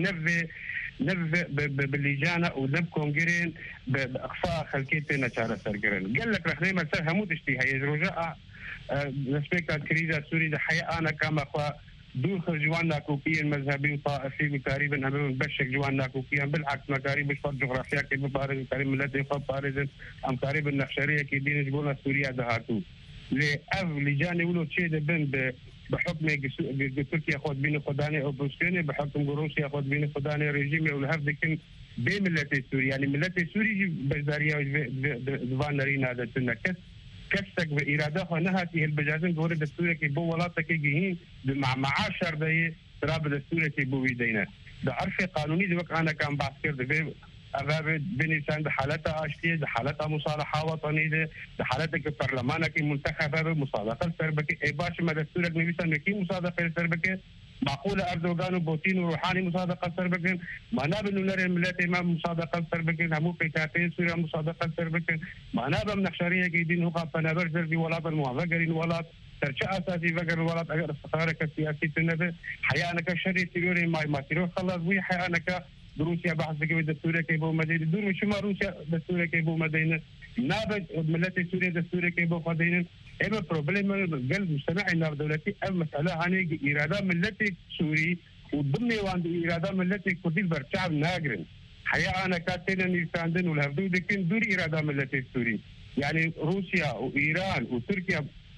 نف باللجانة ونف كونجرين بأقصى خلقيتنا تعرف سرجرين قال لك رخني مثلا همو تشتي هي رجاء نسبة كريزة سوري ده حقيقة أنا كما خوا دول خرجوان كوكيا مذهبي وطائفي وتقريبا هم بشك جوان كوكيا بالعكس ما قريب شفت جغرافيا كيف بارز قريب ملتي خط بارز أم قريب النخشرية كي بين جبونا سوريا دهاتو لأف لجاني ولو شيء ده بحكم تركيا خود بين خداني أو بروسيني بحكم روسيا خود بين خداني رجيمي والهرب لكن بملتي سوريا يعني ملتي سوري بجداريا زبان رينا هذا سنة كسك بإرادة نهاتي البجازين قولة دستورة كي بو ولاتك يجيهين مع معاشر ده تراب دستورة كي بو بيدينا ده عرف قانوني ده وقت أنا كان بعسكر ده أبابد بنيسان بحالتها أشتية بحالتها مصالحة وطنية ده حالتها كبرلمانة كي منتخبة بمصادقة سربكة إيه باش ما دستورك نبيسان مكي مصادقة سربكة معقولة أردوغان وبوتين وروحاني مصادقة سربكة ما نابن نرى الملات إمام مصادقة سربكة همو بيكاتين سوريا مصادقة سربكة ما نابن نخشارية كيدين هقا فنابرزر دي ولاد الموافقرين ولاد ترجع أساسي فقر الولاد أجر استخارك السياسي تنبه حيانا كشري تيوري ما تيرو خلاص وي حيانا روسيا بحث كيف دستورة كيبو مدينة دور مش ما روسيا دستورة كيبو مدينة نابج ملتي سوريا دستورة كيبو خدينة إما بروبلم قلب مجتمع النار دولتي أم مسألة عن إرادة ملتي سوري وضمن وعند إرادة ملتي كردي برشعب ناقرن حياة أنا كاتنا نيساندن والهفدو لكن دور إرادة ملتي سوري يعني روسيا وإيران وتركيا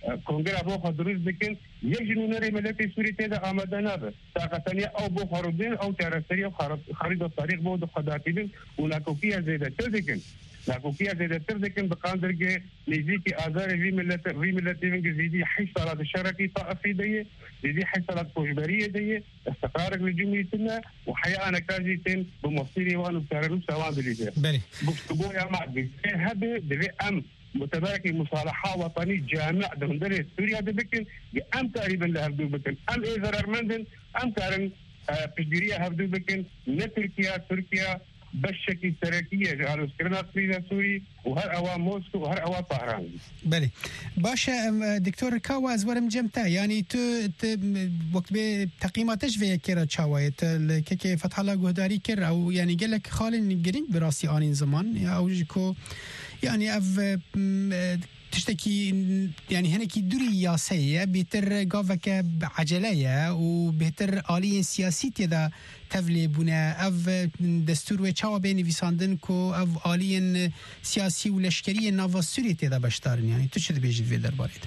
کنگره بو خدروز بکن یک جنونری ملت سوری تیدا آمده نبه طاقتنی او بو خاردین او ترسری او خرید و طریق بود خداتیدن و نکوکی از زیده تر دکن نکوکی از زیده تر دکن بقاندر که نزدیکی آزار وی ملت ونگ زیدی 8 سالات شرکی طائفی دیه زیدی 8 سالات کوشبریه دیه استقرارك لجمعيتنا وحياة أنا كاجيتين بمصيري وأنا بتعرف سواد اللي ده. بلي. بكتبوا يا معدي. هذا دبي أم متبارك مصالحة وطني جامع دهندري سوريا دبكن أم تقريبا لهبدو بكن أم إذا أرمندن أم كارن بجرية هبدو بكن تركيا بشكل تركية جعلوا سكرنا سوريا سوري وهر أوا موسكو وهر أوا طهران. بله باشه دكتور كاواز ورم جمتا يعني تو وقت بتقييماتش في كيرا تشاويت كي فتح الله جهداري كر أو يعني قال لك خالن جرين براسي آنين زمان أو جكو يعني أف تشتكي يعني هناك دوري ياسية بيتر قافك بعجلية وبيتر آلية سياسية إذا تفلي بنا أف دستور وشاو بين فيساندن كو أف آلية سياسي ولشكرية نافا سورية إذا بشتارن يعني تشتكي بيجي في درباريت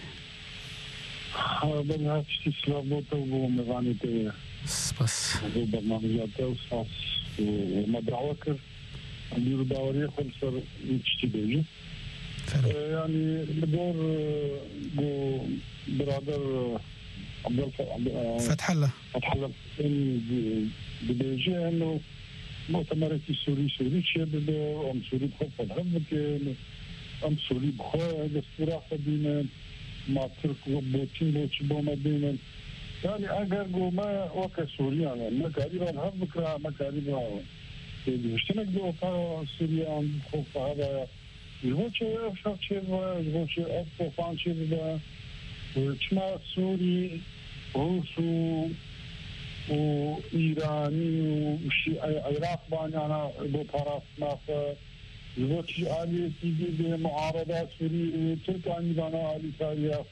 هذا استسلامته ومغانيته بس برنامجاته وصاص ومدعوكر اللي بدوري خمسة تشتكي يعني بدور برادر فتح الله بيجي انه مؤتمرات سوري شباب ام سوري بخوف الهم ام سوري بخوف دستورات بينا ما ترك بوتين بوما بينا يعني اگر ما وقت سوريا ما قريبا الهم بكره ما قريبا بيشتنك دو سوريا عن خوف هذا الوجه شخصي الوجه أفضل شيء وشما سوري روسو وإيراني وعراق بانيانا بطرف نافع الوجه عالي تيجي بمعارضات سوري تركاني بانا عالي تاريخ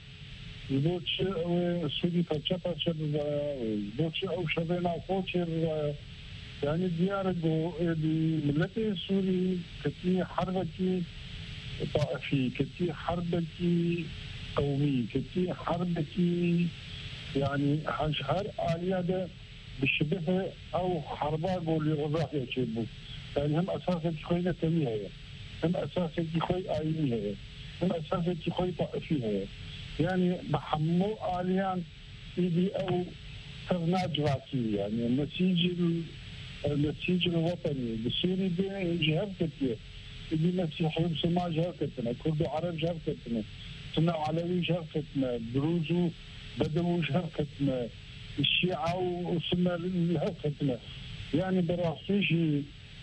الوجه سوري فتشة الوجه أو شبينا فوتشر يعني ديار الملت السوري كتير حربكي طائفي كتير حربكي قومي كتير حربكي يعني هر آلية ده بشبه أو حربا قولي غضاء يشبه يعني هم أساسا خوينا تمية هم أساسا خوي آينية هم أساسا خوي طائفية يعني بحمو آليان إيدي أو تغناج راسي يعني النسيج الوطني بالسوري جهة كتير يجي مسيحي وسماء جهة كتنا كردو عرب جهة كتنا سنة علوي جهة كتنا دروزو بدو جهة كتنا الشيعة وسنة جهة كتنا يعني براسيجي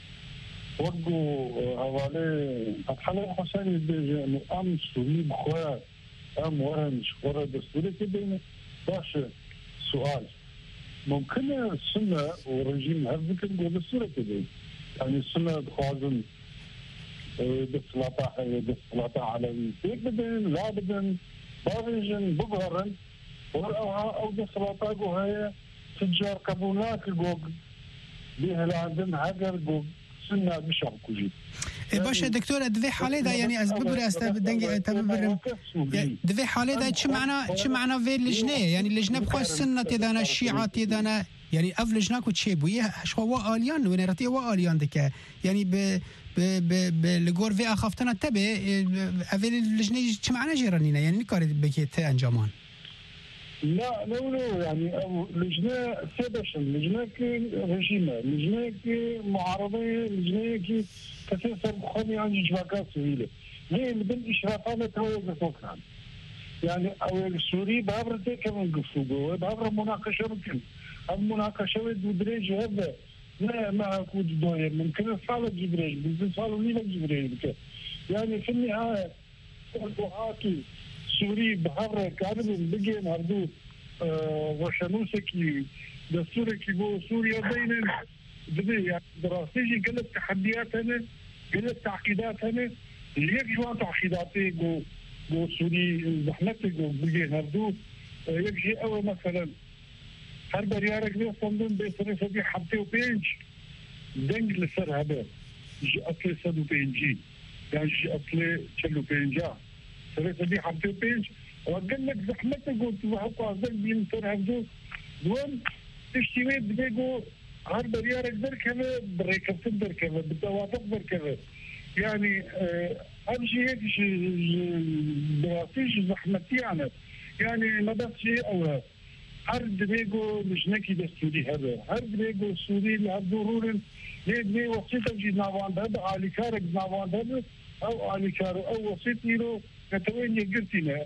وقو هوالي فتح الله حسين بيجي انه ام سوري بخوات ام ورنج ورا دستوري كده باش سؤال ممكن السنة ورجيم هذا نقول السورة كده يعني السنة خوازن دستلاطة علوي بدن لا بدن بارجن بقهرن أو دستلاطة وهي تجار كابونات الجوج بيها لعندن هاجر جوج سنة مش عكوجي باشا دكتور دفي حالي دا يعني أسببر أستبدنجي تببر دفي حالي دا شو معنى في اللجنة يعني اللجنة بخوا السنة تدانا الشيعة تدانا يعني أف لجنة كتشيبوية شو آليان ونرتي وآليان دكا يعني بالجور في أخافتنا تبي أفي اللجنة شو معنى جيرانينا يعني نكاري بكيت أنجامان لا يعني لجنة سيبشن لجنة كي رجيمة لجنة كي معارضة لجنة كي كثير سبخوني عن جواكات سويلة ليه بدن إشرافات هو زفوكان يعني أول السوري بابرتي كمان قفوقه بابر مناقشة ممكن المناقشة ودريج هذا لا ما أكود دوير ممكن صالة جبريل ممكن صالة ليلة جبريل يعني في النهاية الوحاكي سوري بحر كارب بيجين هردو وشنوسكي دستوركي بو سوريا بين دبي يعني دراسيجي قلت تحديات هنا قلت تعقيدات هنا ليك جوان تعقيداتي جو سوري زحمتي جو بيجين هردو يجي أول مثلا هر بريارك ليه صندوق بيسري سدي حبتي وبينج دنج لسر هذا يجي أصلي سدو بينجي يعني يجي أصلي تشلو بينجا سري سدي حبتي وبينج وقال لك زحمتك وتبحثوا عزل بين ترهبدو دون تشتوي بديقو هر بريارك بركبه بريكبت بركبه بالتوافق بركبه يعني امشي هيك براسيش زحمتي يعني ما بس شيء او هر دبيقو لجنكي دستوري هذا هر دبيقو السوري اللي هالضرورين ليه وسيطة جي ناوان هذا علي كارك ناوان هذا او علي كارو او وسيط له نتوين يقرتنا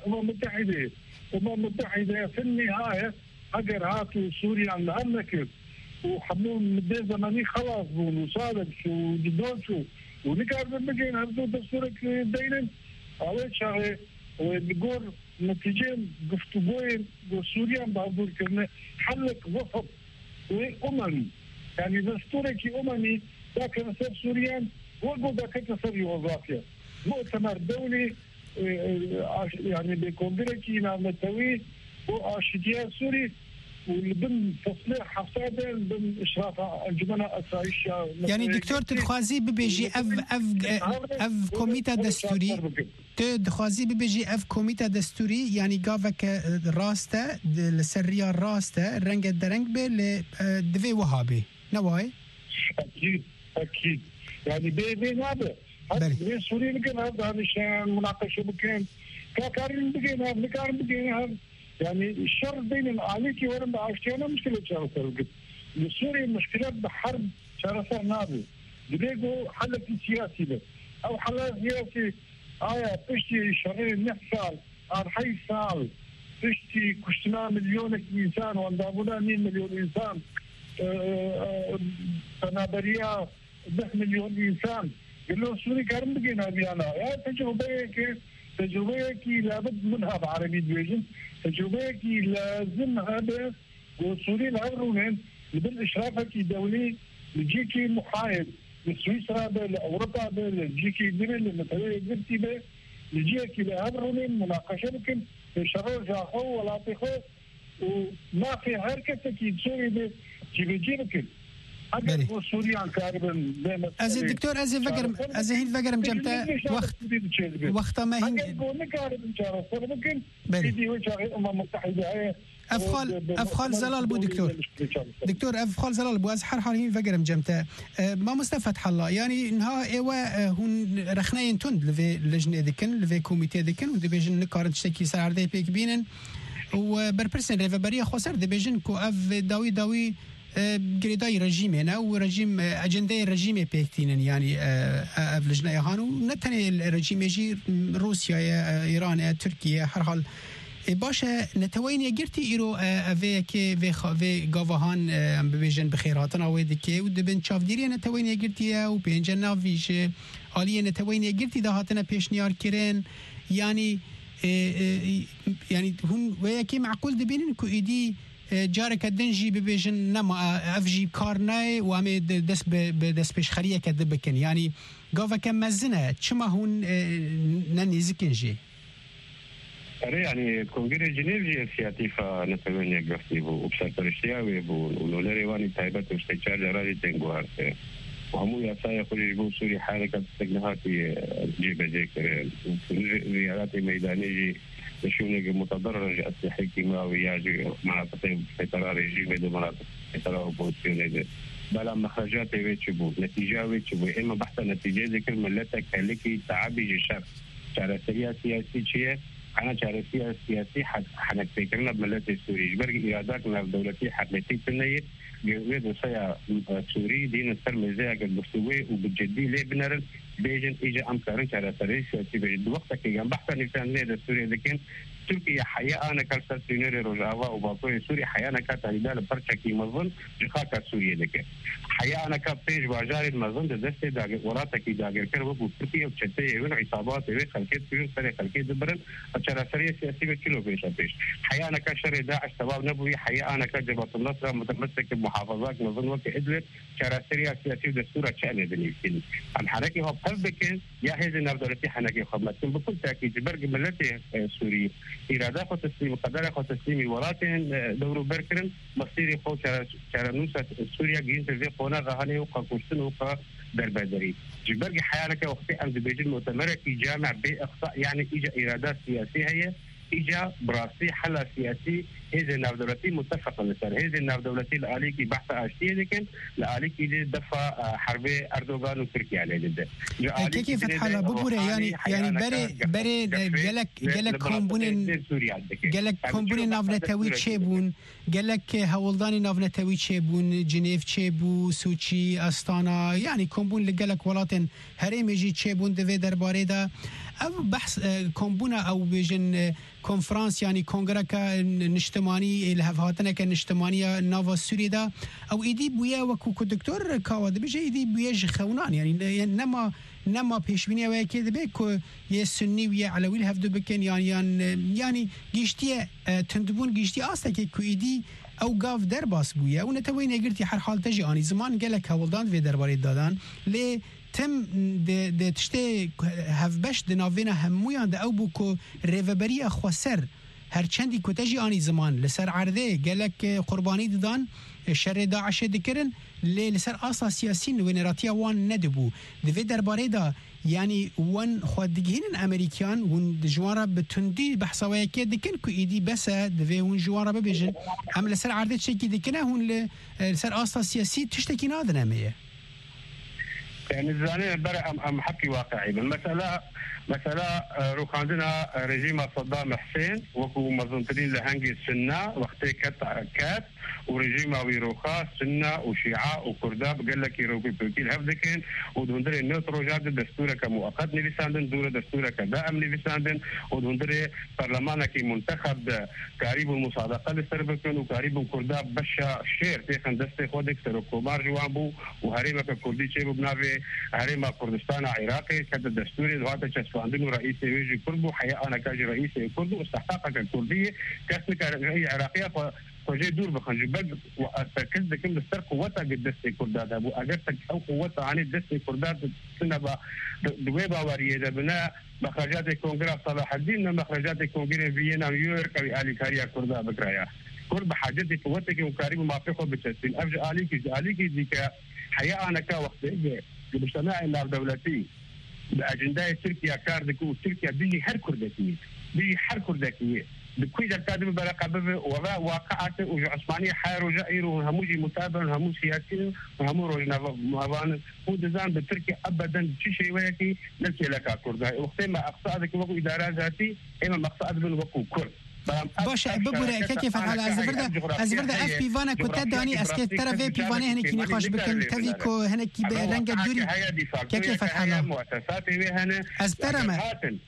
متحدة في النهاية اگر هاتوا سوريا عن الامريكا وحمول مدة زمني خلاص وصادق شو جدول شو ونقار بمجين هردو دستورك دينن على شغله وبيقول نتيجة قفتوين وسوريا بعضور كنا حلق وسط وأممي يعني دستورك أممي ذاك نصير سوريا وقو ذاك نصير يوظافيا مؤتمر دولي يعني بكونغرسي نعم نتوي وعشتيا سوري والبن تصليح حفاده بن اشراف الجمله الاسرائيليه يعني دكتور تدخوازي ببيجي اف كوميتا دستوري تدخوازي ببيجي اف كوميتا دستوري يعني قافك راسته السريه راسته رنگ درنگ به دوي وهابي نواي اكيد يعني بي نابه هذا سوري لكن هذا مناقشه بكين كارين بكين هذا كارين بكين هذا يعني الشر بين عليكي ورم بعشتينا مشكلة شارسر لسوريا مشكلات بحرب شارسر نابي بديقو حلق سياسي ده أو حلق سياسي تشتي شهرين نحصال أرحي سال تشتي كشتنا مليون إنسان واندابونا 100 مليون إنسان تنابريا 10 مليون إنسان قالوا سوري كارم بقينا بيانا يا تجربة كي لابد منها بعربي ديفيجن تجربة كي لازم هذا وصولي العرونين بالإشراف كي دولي لجيكي محايد لسويسرا لأوروبا لجيكي ديري لمثلا قلتي به لجيكي لعرونين مناقشة لكن شرور جاخو ولا تخو وما في حركة كي تسوري به كي بيجي لكن اگر سوريان كاربن از دكتور از هين فقرم جمتا وقت ما هين افخال زلال بو دكتور افخال زلال بو از هر حال هين فقرم جمتا ما مستفاد حلا يعني نها ايوا هون رخنين تند لفي لجنه دكن لفي كوميتي دكن ودبيجن نكارن تشتكي سعردي بيك بينن وبربرسن ريفبريا خسر دبيجن كو اف داوي قريداي رجيمنا ورجيم أجندة رجيم بيكتينن يعني أفلجنا يهانو نتني الرجيم يجي روسيا إيران تركيا هر حال باشا نتوين يجرتي إيرو في جافهان ببيجن بخيراتنا ويدكي ودبن شاف ديري نتوين يجرتي وبينجنا فيش عالية نتوين يجرتي ده هاتنا بيشنيار كيرين يعني هون وياكي معقول دبينن كو إيدي جارك دنجي ببيجن نما افجي كارناي وامي دس بيش خريه كدبكن يعني قاف كم مزنه شما هون ننزكنجي يعني كونغرس جنيف سياتيفا نتمنى غفتي وبسرترشيا ولولري واني تايبت وستيتشارج رادي تنغوار وعمو يسايا خرج بو سوري حركه تجنهاتي جيب ذكر رياضات ميدانيه شونك متضرر أسلحة كيماوية مناطق سيطرة رجيم دو مناطق سيطرة أوبوزيسيون بلا مخرجات ويتشبو نتيجة ويتشبو إما بحث نتيجة ذكر ملتك هلكي تعبي جشر شارع سياسي شيء أنا شارع سياسي حنك فكرنا بملت السوري برق إراداتنا الدولتي حقيقي تنية جويد وسيا سوري دين السلم زي قد بستوي وبجدي ليه بنرن بيجن إجا أمكارن شارع سياسي بجد وقتك يجان بحث نفسان ليه السوري لكن تركيا حياة أنا كالسر سينيري رجعوا وباطوري سوري حياة أنا كتاليدا لبرشكي مظن جخاك سوريا لك حياة أنا كبيج باجار المظن دست داغ وراتكي داغر كربو تركيا وشتى وين عصابات وين خلكيت فين سري خلكيت دبرن أشرا سري سياسي بكيلو بيش حياة أنا كشر داعش شباب نبوي حياة أنا كجبهة النصر متمسك بمحافظات مظن وقت إدلب شرا سياسي ودستور شأن بنيكين عن حركي هو قلبك يا هذه نبضتي حنكي خدمتكم بكل تأكيد برج ملتي سوري إرادة خو تسليم قدر خو تسليم ولكن دورو بركرن مصيري خو شرنوسة سوريا جين تزي قونا غهاني وقاكوشتن وقا دربادري جبرج حيالك وقتي أن بيجي المؤتمر في جامع بإقصاء يعني إجا إرادات سياسية هي إجا براسي حل سياسي هذا الناف دولتي متفق لسر هذا الناف دولتي الآليكي بحث أشتيه لكن الآليكي دي دفع حربي أردوغان وتركيا عليه ده كيف فتح الله ببورة يعني بري جلك كومبونين ناف نتاوي تشيبون جلك هولداني ناف نتاوي تشيبون جنيف تشيبو سوتشي أستانا يعني كومبون لجلك ولاتن هرم يجي تشيبون دفي درباري ده أو بحث كومبونا أو بيجن كونفرانس يعني كونغركا نجتماني الهفاتنا كنجتمانية نافا سوريدا أو إيدي بويا وكو دكتور كاواد بيجي إيدي بويا خونان يعني نما بيشبينيا وياكيد بيكو يا سني ويا علوي الهفدو بكن يعني جيشتي تندبون جيشتي أصلا كو إيدي أو قاف درباس بويا ونتوين يقرتي حر حال تجي أني زمان قالك هولدان في درباري دادان ليه تم د تشته هفبش د ناوینا همویان د او بوکو ریوبری خوسر هر چندی کو تجی آنی زمان لسر عرضه گلک قربانی ددان شر داعش دکرن لسر اساس سیاسی ونراتیا وان ندبو د وی درباره دا يعني وان خودگین امریکان ون جوارا بتندی بحثوای که دکن کو ایدی بس د وی ون جوارا ببیجن ام لسر عرضه چکی دکنه هون لسر اساس سیاسی تشتکی نادنه میه يعني الزانين برا أم حكي واقعي بالمسألة مسألة روخاندنا رجيم صدام حسين وكو مظنطرين لهنجي السنة وقتي كات ورجيم ويروخا سنة وشيعة وكرداب قال لك يروكي بوكي الهفدكين ودهندري نوترو جاد دستورة كمؤقت نيفيساندن دورة دستورة كدائم نيفيساندن ودهندري برلمانا كي منتخب قريب المصادقة لسربكن وقريب كرداب بشا شير تيخن دستي خودك سركوبار جوانبو وهريمة كردي تشيبو بنافي هريمة كردستان عراقي كد دستوري وهذا تشفاندن رئيس ويجي كردو حياة أنا كاجي رئيس كردو استحقاقك الكردية كاسمك هي عراقية فجي دور بخنجي بق وأتركز دكم دستر قوتها قد دستي كرداد أبو أجرتك أو قوتها عن دستي كرداد سنة دويبا وريدة بناء مخرجات الكونغرس صلاح الدين مخرجات الكونغرس فيينا نيويورك أو آلي كاريا كردا بكرايا كرد بحاجتي قوتك وكاريب ما فيكم بتشتين أرجع آليكي ديك حياة أنا كوقت المجتمع النار دولتي بأجندة تركيا كاردكو تركيا بيجي هر كردكية بكوي دركادم برقبه ولا واقعات وعثمانية حير وجائر وهموجي متابع وهمو سياسي وهمو روجنا مابان ودزان بتركيا أبدا شيء وياكي نلكي لك كردا وقت ما أقصادك وقو إدارة ذاتي إما مقصد من وقو كرد باش ببوره كيف على ازفرده اف بيفانا كنت داني اسكي طرفي بيفانا هنا كي نقاش بكن تفيكو هنا كي رنگ الدوري كيف حالا مؤسساتي هنا ازبرما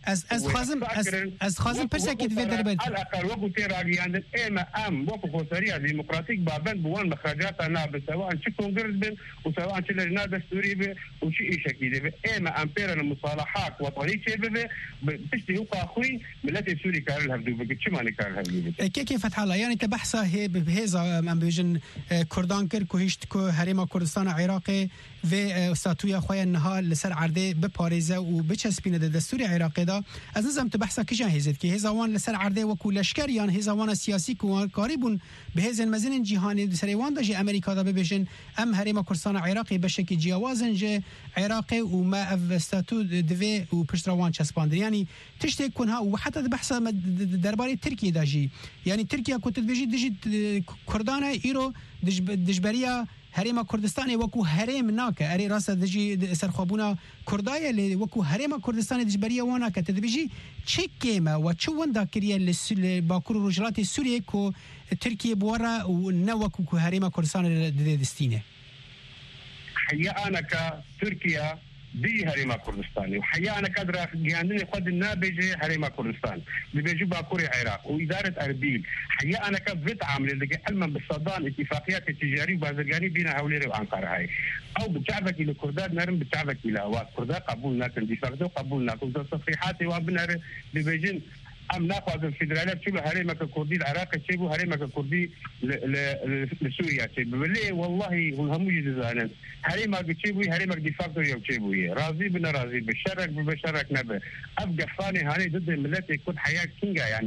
از خازم برسا كي في دربل على الاقل وقت راجيان اما ام وقو سريع ديمقراطيك بابن بوان مخرجاتنا سواء كونغرس بن وسواء لجنه دستوري وشيء شكل اما امبير المصالحات وطنيه بتشتي هو اخوي ملاتي سوري كارل هبدو كيف فتح الله يعني تبحثه هي بهذا من بيجن كردان كركو هيشتكو هريما كردستان عراقي و ساتويا خويا النهار لسر عرضه بباريزا وبچسبينه د دستور عراقي دا از نظام تبحثه كيجان هيزت كي هزوان لسر عرضه وكو لشكريان هزوان سياسي كو قريبون بهذا المزن جهاني سريوان دجي امريكا دا بيجن ام هريما كردستان عراقي بشكل جوازن جي عراقي وما افستاتو دفي وبشتروان چسباندر يعني تشتي كونها وحتى بحث درباري تركيا داجي يعني تركيا كنت دجي كردانه ايرو دجبريا هريما كردستان وكو هرم ناك اري راس دجي سرخوبونا كردايه اللي وكو هريما كردستان دجبريا وانا كتدبيجي تشيكيما وتشون داكريا لباكور رجلات سوريا كو تركيا بورا ونوكو هريما كردستان دستينه حيا انا كتركيا دي هريما كردستاني وحيا أنا قادر جاندني قد النابجة هريما كردستان بيجوا باكوري العراق وإدارة أربيل حيا أنا كبت عامل اللي علما بالصدام اتفاقيات التجارية وبازرقاني بين هوليري وأنقرة هاي أو بتعبك إلى كرداد نرم بتعبك إلى وكرداد قبولنا كندفاقته قبولنا كنت تصريحاتي وابنار بيجين أم ناخذ الفدرالية تشيبو هريما كردي العراق تشيبو هريما كردي لسوريا تشيبو بالله والله هم يجزانا هريما تشيبو هريما ديفاكتو يتشيبو راضي بنا راضي بالشرك نبه أبقى فاني هاني ضد الملات يكون حياة كينجا يعني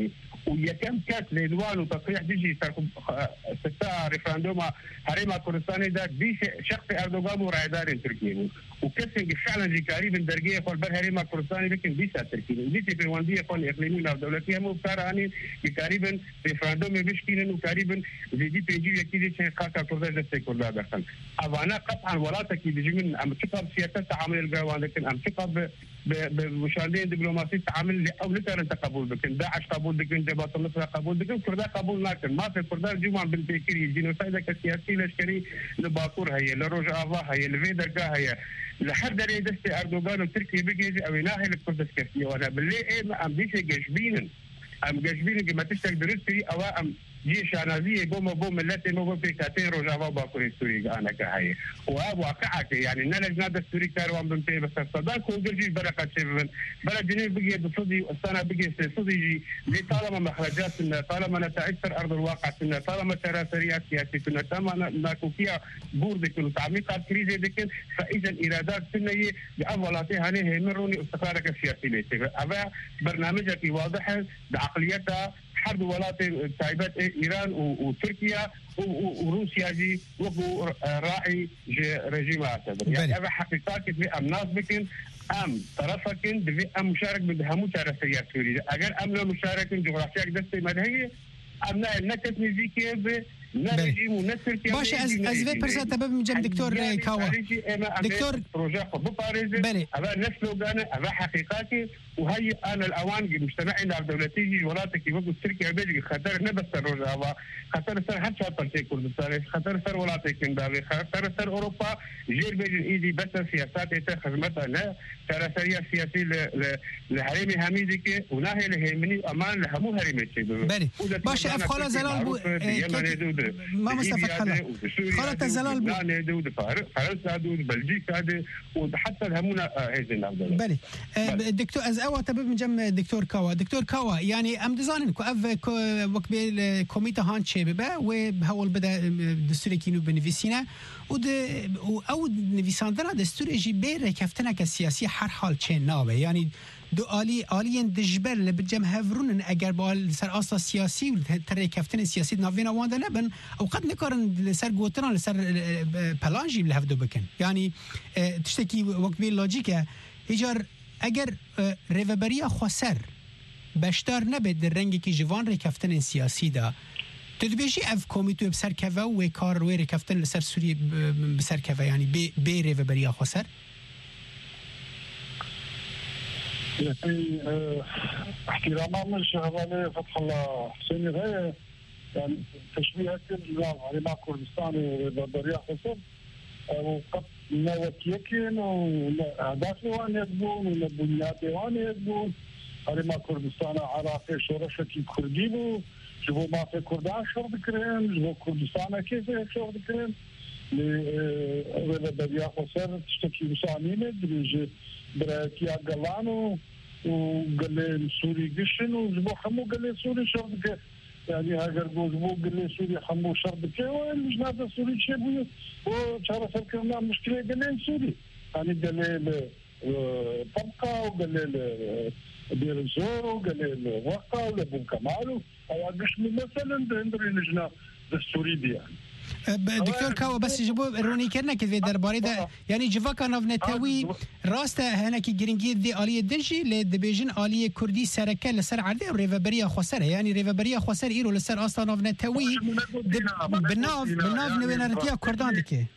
ويكم كات ليدوان وتصريح ديجي ستة ريفراندوم هريما كردستاني دا دي شخص أردوغان ورعدار تركيا وكسن فعلا جي قريب درجية فول بر هريما كردستاني لكن دي تركيا دي في الواندية فول إقليمية دولتية مو بتاراني قريبا ريفراندوم بيشكينن وقريبا دي بيجي أكيد شيء خاصة كردستان دستي كردها دخل أنا قطعا ولا تكيد يجي من أم تقاب سياسة تعامل الجوان لكن أم تقاب بمشاركين دبلوماسية تعامل أو لترن تقبل بكن داعش قبول بكن جبهة النصرة قبول بكن كردا قبول لكن ما في كردا جمع بالفكر الجنوسايد كسياسي لشكري لباكور هي لروج آفا هي لفيدركا هي لحد دري دستي أردوغان وتركيا بيجي أو ناهي لكردس كسية وأنا باللي إيه أم ديش جشبينن أم جشبينن كما تشتغل درستي أو أم جي شانازيه بوم ملتي مو بيكاتين رجعوا باكوري سوري انا كهي وابو واقعك يعني نلجنا دستوري كاروان بنتي بس صدق كونجي بركه شيفن بلد جنين بقي بصدي السنه بقي صدي طالما مخرجات طالما نتاثر ارض الواقع طالما تراسريات سياسيه تماما ماكو فيها بورد كل تعميق كريزه ديك فاذا ايرادات سنيه باولاتي هني مروني استقرارك السياسي ليس هذا برنامجك واضح بعقليتها حرب ولايات تايبات ايران وتركيا وروسيا جي وقو راعي رجيم اسد يعني هذا حقيقه في ام ناس بكن ام طرفكن بفي ام مشارك بدهمو ترسيات سوريا اگر ام لو مشارك جغرافيا دستي مدهيه ام نكت نزيكي باش از وی پرسه تبب مجم دکتور کاوا دکتور بروژه خب باريزي هذا نسلو غانا هذا حقيقاتي وهي انا الاوان مجتمعنا دولتي ولاتك يبقوا تركيا بيجي خطر نبس الروجا هذا خطر سر حتى برتي كردستان خطر سر ولاتك كنداوي خطر سر اوروبا جير بيجي ايدي بس سياسات خدمتها لا ترى سياسي لهريمي حميدي وناهي لهيمني امان لهمو هريمي بله باش افخاله زلال بو ما مصطفى خلا خالة زلال بو فرنسا دود بلجيكا وحتى همونا هيزنا بله دكتور از اوا تبب مجم دكتور كاوا يعني ام دزانن كو اف وقت الكوميته هان شبه و هول بدا دستور كينو بنفيسينا او نویساندن دستور جی بیر کفتنه که سیاسی هر حال چه نابه يعني دو آلیین دجبر لبجم هفرون اگر با سر آسا سیاسی و تر کفتن سیاسی ناوینا وانده نبن او قد نکارن لسر گوتران لسر پلانجی لهفدو بکن يعني تشتكي وقت بی لاجیکه ایجار اگر ریوبریا خسر بشتار نبید در رنگی که جوان ریکفتن سیاسی دا تدبیجی اف کمیتو بسر کفه و کار و ریکفتن لسر سوری بسر کفه يعني بی ریوبریا خسر يعني احتراما من الشهواني فتح الله حسيني غاية يعني تشبيه كل على ما كردستان وبريا خسر وقد نوت يكن وأهداف وان يكبون والبنيات وان يكبون على ما كردستان عراقي شورشة كردي بو جبو ما في كردان شو بكرين جبو كردستان كيف شو بكرين بريا خسر تشتكي بسانينه دريجي براتيا قلانو وقال سوري قشن وجبو حمو قال سوري شرطك يعني هاجر جبو قال سوري حمو شرطك والجناد سوري شبو وشارع سركنا مشكلة قال سوري يعني قال طبقة وقال دير الزور وقال وقا ولا بو كمالو هيا قشن مثلا عندنا لجنة دستوري دي يعني دكتور كاوا بس جبو روني كرنا كذا درباري ده يعني جفا كان نتاوي راسته هنا كي جرينجي دي آلية دنجي لدبيجن آلية كردي سركة لسر عرضه وريفابريا خسر يعني ريفابريا خسر إيرو لسر أصلا نتاوي بناف نوينارتيا كردان دكه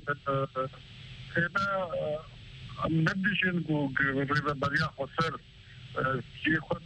هنا نديشن كو ريفابريا خسر كي خد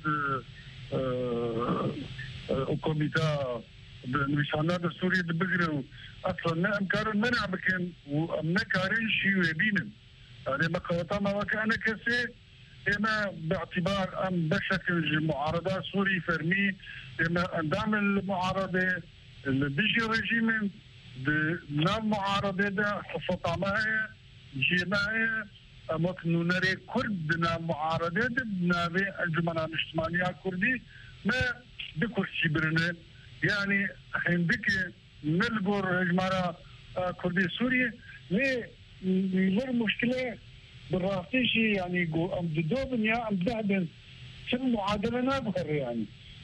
وكوميتا نشانات السورية بقروا أصلاً أمكارن منع بكن وأمنكارن شيء ويبينن يعني مقاطع ما كان كسي إما باعتبار أم بشكل معارضة سوري فرمي إما أندام المعارضة اللي بيجي رجيم بنام معارضة ده حصة معايا جماعية أما كنو نري كرد بنام معارضة ده بنابي الجمعنا الاجتماعية كردي ما بكرسي برنه يعني عندك نلقوا جماعة كردي سوريا ليه غير مشكلة بالرافتيشي يعني أم دودن يا أم دهبن في المعادلة نابغر يعني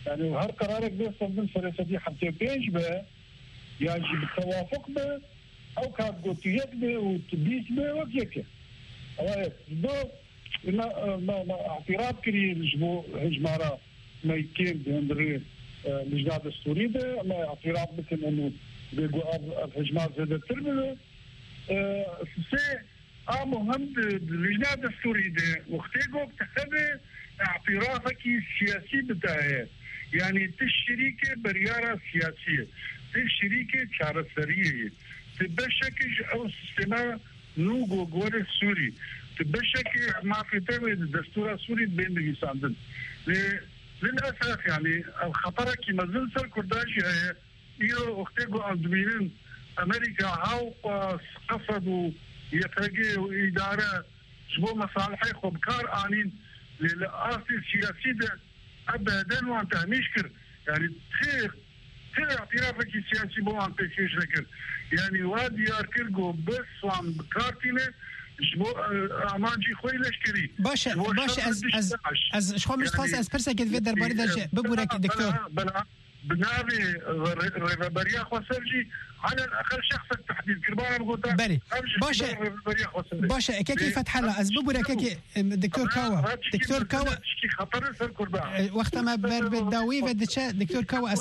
يعني وهر قرارك بس من فرصتي حتى بينج به يعني بالتوافق به او كان قوتيك به وتبيس به وكيك دو ما اعتراف كري جبو هجمارا ما يكين بهندري لجنة دستوري به ما اعتراف بكن انه بيقوا الهجمار زادة تربيه سي مهم لجنة دستوري ده وقتيقو بتحسبه اعترافك السياسي بتاعه يعني تشريكه بريارة سياسية تشريكه شارسرية تبشكش او سيستما نوغو غور السوري تبشكي ما في تابع الدستور السوري بين الانسان للاسف يعني الخطر كما زلسل كرداجي هي يو وقتيقو عندبينين امريكا هاو قصدوا يترقي اداره شبو مصالحي خبكار انين للاسي السياسي ده ابدا وانت مشكر يعني تخير اعترافك السياسي بو انت شيش لكن يعني وادي ياركرغو بس وان بكارتينه شبو امانجي خوي لشكري باش از شخو مش خاص از برسا كده في درباري ده ببورك دكتور بنابي ريفابريا خوسرجي على الاقل شخص التحديد كربان بقولها بري باشا كيف فتح الله از ببورك دكتور كاوا خطر سر كربان وقت ما بالداوي ودچا دكتور كاوا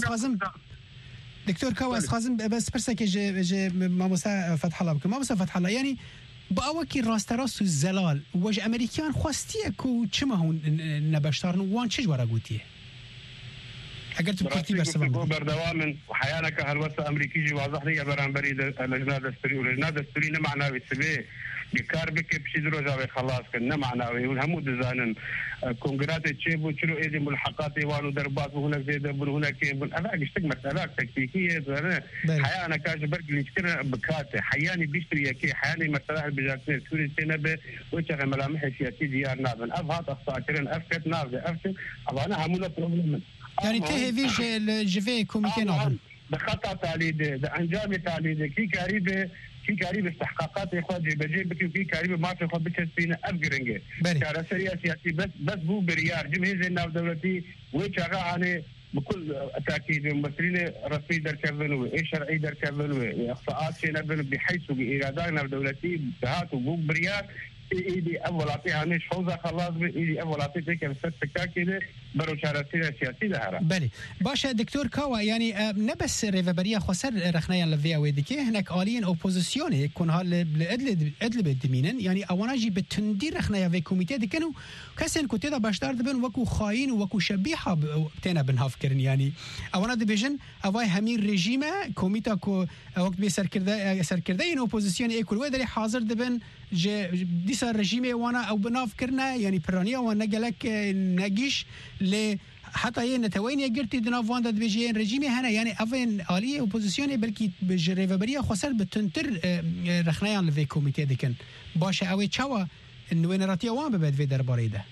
از خازم بس برسا كي ماموسا فتح الله بكم ماموسا فتح الله يعني باوكي راستراس الزلال وج امريكان خواستيه كو چما هون نبشتارن وان چج ورا قوتيه اگر تو كرتي برسمان بردوام وحيانك هالوسط امريكي واضح لي برانبري اللجنه الدستوريه واللجنه الدستوريه معنا بالسبي بكاربك بشدرو جاوي خلاص كنا معنا وهم دزانن كونغرات تشيبو تشلو ايدي ملحقات وانو دربات وهناك زي دبر هناك انا اشتق مسالات تكتيكيه حيانا كاش برق اللي كنا بكاته حياني بيشتري كي حياني مساله بجاتين سوري سينبه وجه ملامح سياسي ديار نابن افهات اخصاكرن افكت نابه افكت انا همولا بروبلم يعني تهي جفي كوميتي نابن بخطا تعليد انجام تعليد كي كاريب استحقاقات اخوان جيبك وكي كاريب ما في اخوان بتشسبين افقرنجه كارا سريع سياسي بس بو بريار جمهيز الناف دولتي ويشاغا عني بكل تاكيد ممثلين رسمي در كفنوا اي شرعي در كفنوا اخطاءات شيء نبن بحيث بإيرادات ناف دولتي بهات وبو بريار ايدي اول اعطيها مش حوزه خلاص ايدي اول اعطيها كم كده برو شارتي سياسي ده بله باشه دكتور كاوا يعني نبس ريفابريا خسر رخنيا لفيا وديكي هناك آليين اوبوزيسيون يكون ادل بالدمينن يعني اواناجي بتندير رخنيا في كوميتي دكنو كسن كنت دا باشدار دبن وكو خاين وكو شبيحه بتنا بنهاف كرن يعني اوانا ديفيجن اواي همين ريجيما كوميتا كو وقت بي سركرده ان اوبوزيسيون ايكول ودري حاضر دبن دي صار رجيمي وانا او بناف كرنا يعني برانيا وانا قالك نجيش ل حتى نتوين يقرتي دنا فاندا بيجين رجيمي هنا يعني افين اليه اوبوزيسيون بلكي بجريفابريا خسر بتنتر رخنيان لفي كوميتي دكن باشه اوي تشوا انه نراتيا وان ببد في درباري ده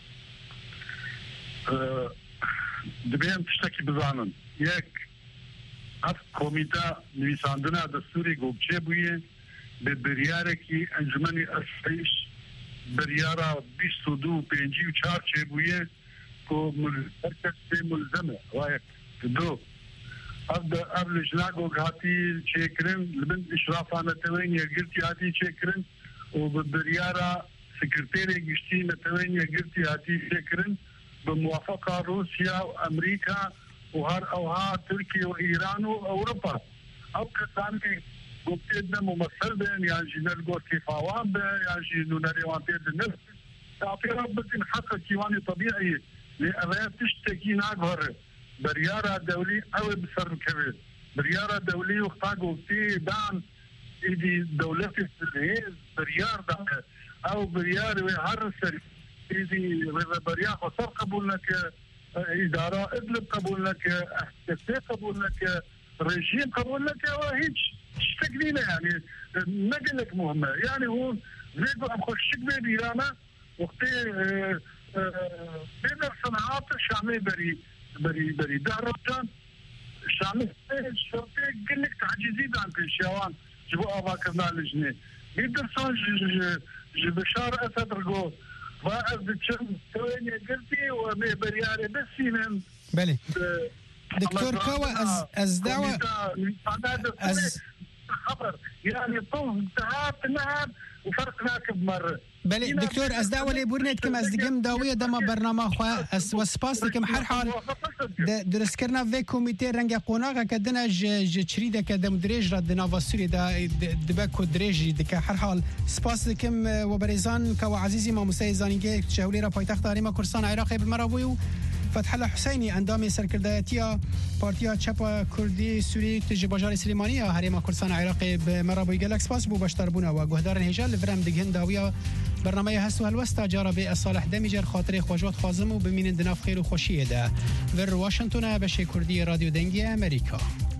دبيان تشتكي بزانن يك اف كوميتا نويساندنا دستوري گوبچه بويه ببرياركي انجمني اسفيش بريارا 22 بينجي وچار چه بويه کو مرکز سے ملزم ہے واحد دو اب لجناگو گھاتی چیکرن لبن اشرافانه توين يقرتي هاتي چیکرن وبالبريارة سكرتيري گشتي نتوين يقرتي هاتي چیکرن بموافقة روسيا وامريكا وهر اوها تركيا وايران واوروبا او كسان كي قبتنا ممثل بين يعني نلقوا كيفاوان بين يعني نوناريوان تيد النفس تعطيرات بدين حقا كيواني طبيعي لأبعاد تشتكي ناقهر بريارة دولي أو بسر كبير بريارة دولي وقتاقوا في دان إيدي دولتي الهيز بريار دان أو بريار ويهر سري إيدي بريار خسر قبول لك إدارة إدلب قبول لك أحساسي قبول لك رجيم قبول لك وهيج تشتكلينا يعني نقلك مهمة يعني هون زيدوا أم خشك بيرانا وقتي بين الصناعات الشامية بري دهرجان الشامية شرطي قل لك تعجيزي دان في الشيوان جبو أباكرنا لجنة بيدرسون بشار أسد رقو فأز بتشم تويني قلتي ومي برياري بسينن بله دكتور كوا از دعوة از خبر يعني طول ساعات نهب وفرق راكب مرة. بله دكتور از دعوة لبورنت كم از دقم داوية دما برنامج خوا از وسپاس دكم هر حال درست کرنا في کمیته رنگ قوناغا کدنا چریده کدم دريج رد نافاسوري دا دبکو دريج دك هر حال سپاس دكم وبريزان كوا عزيزي ما مسيزانيگه شهولي را پایتخت هریما کردستان عراقی بالمراوی فتح الله حسینی اندام سرکردایتی پارتیا چپ کردی سوری تجی بازار سلیمانی هریما کردستان عراقی به مرابوی گلکس پاس بو بشتر بونا و گهدار هجال ورم دگهن داویا برنامه هستو هلوستا جارا به صالح دمیجر خاطر خوجات خازم و بمینن دناف خیر و خوشیه ده ور واشنطن بشه کردی رادیو دنگی امریکا.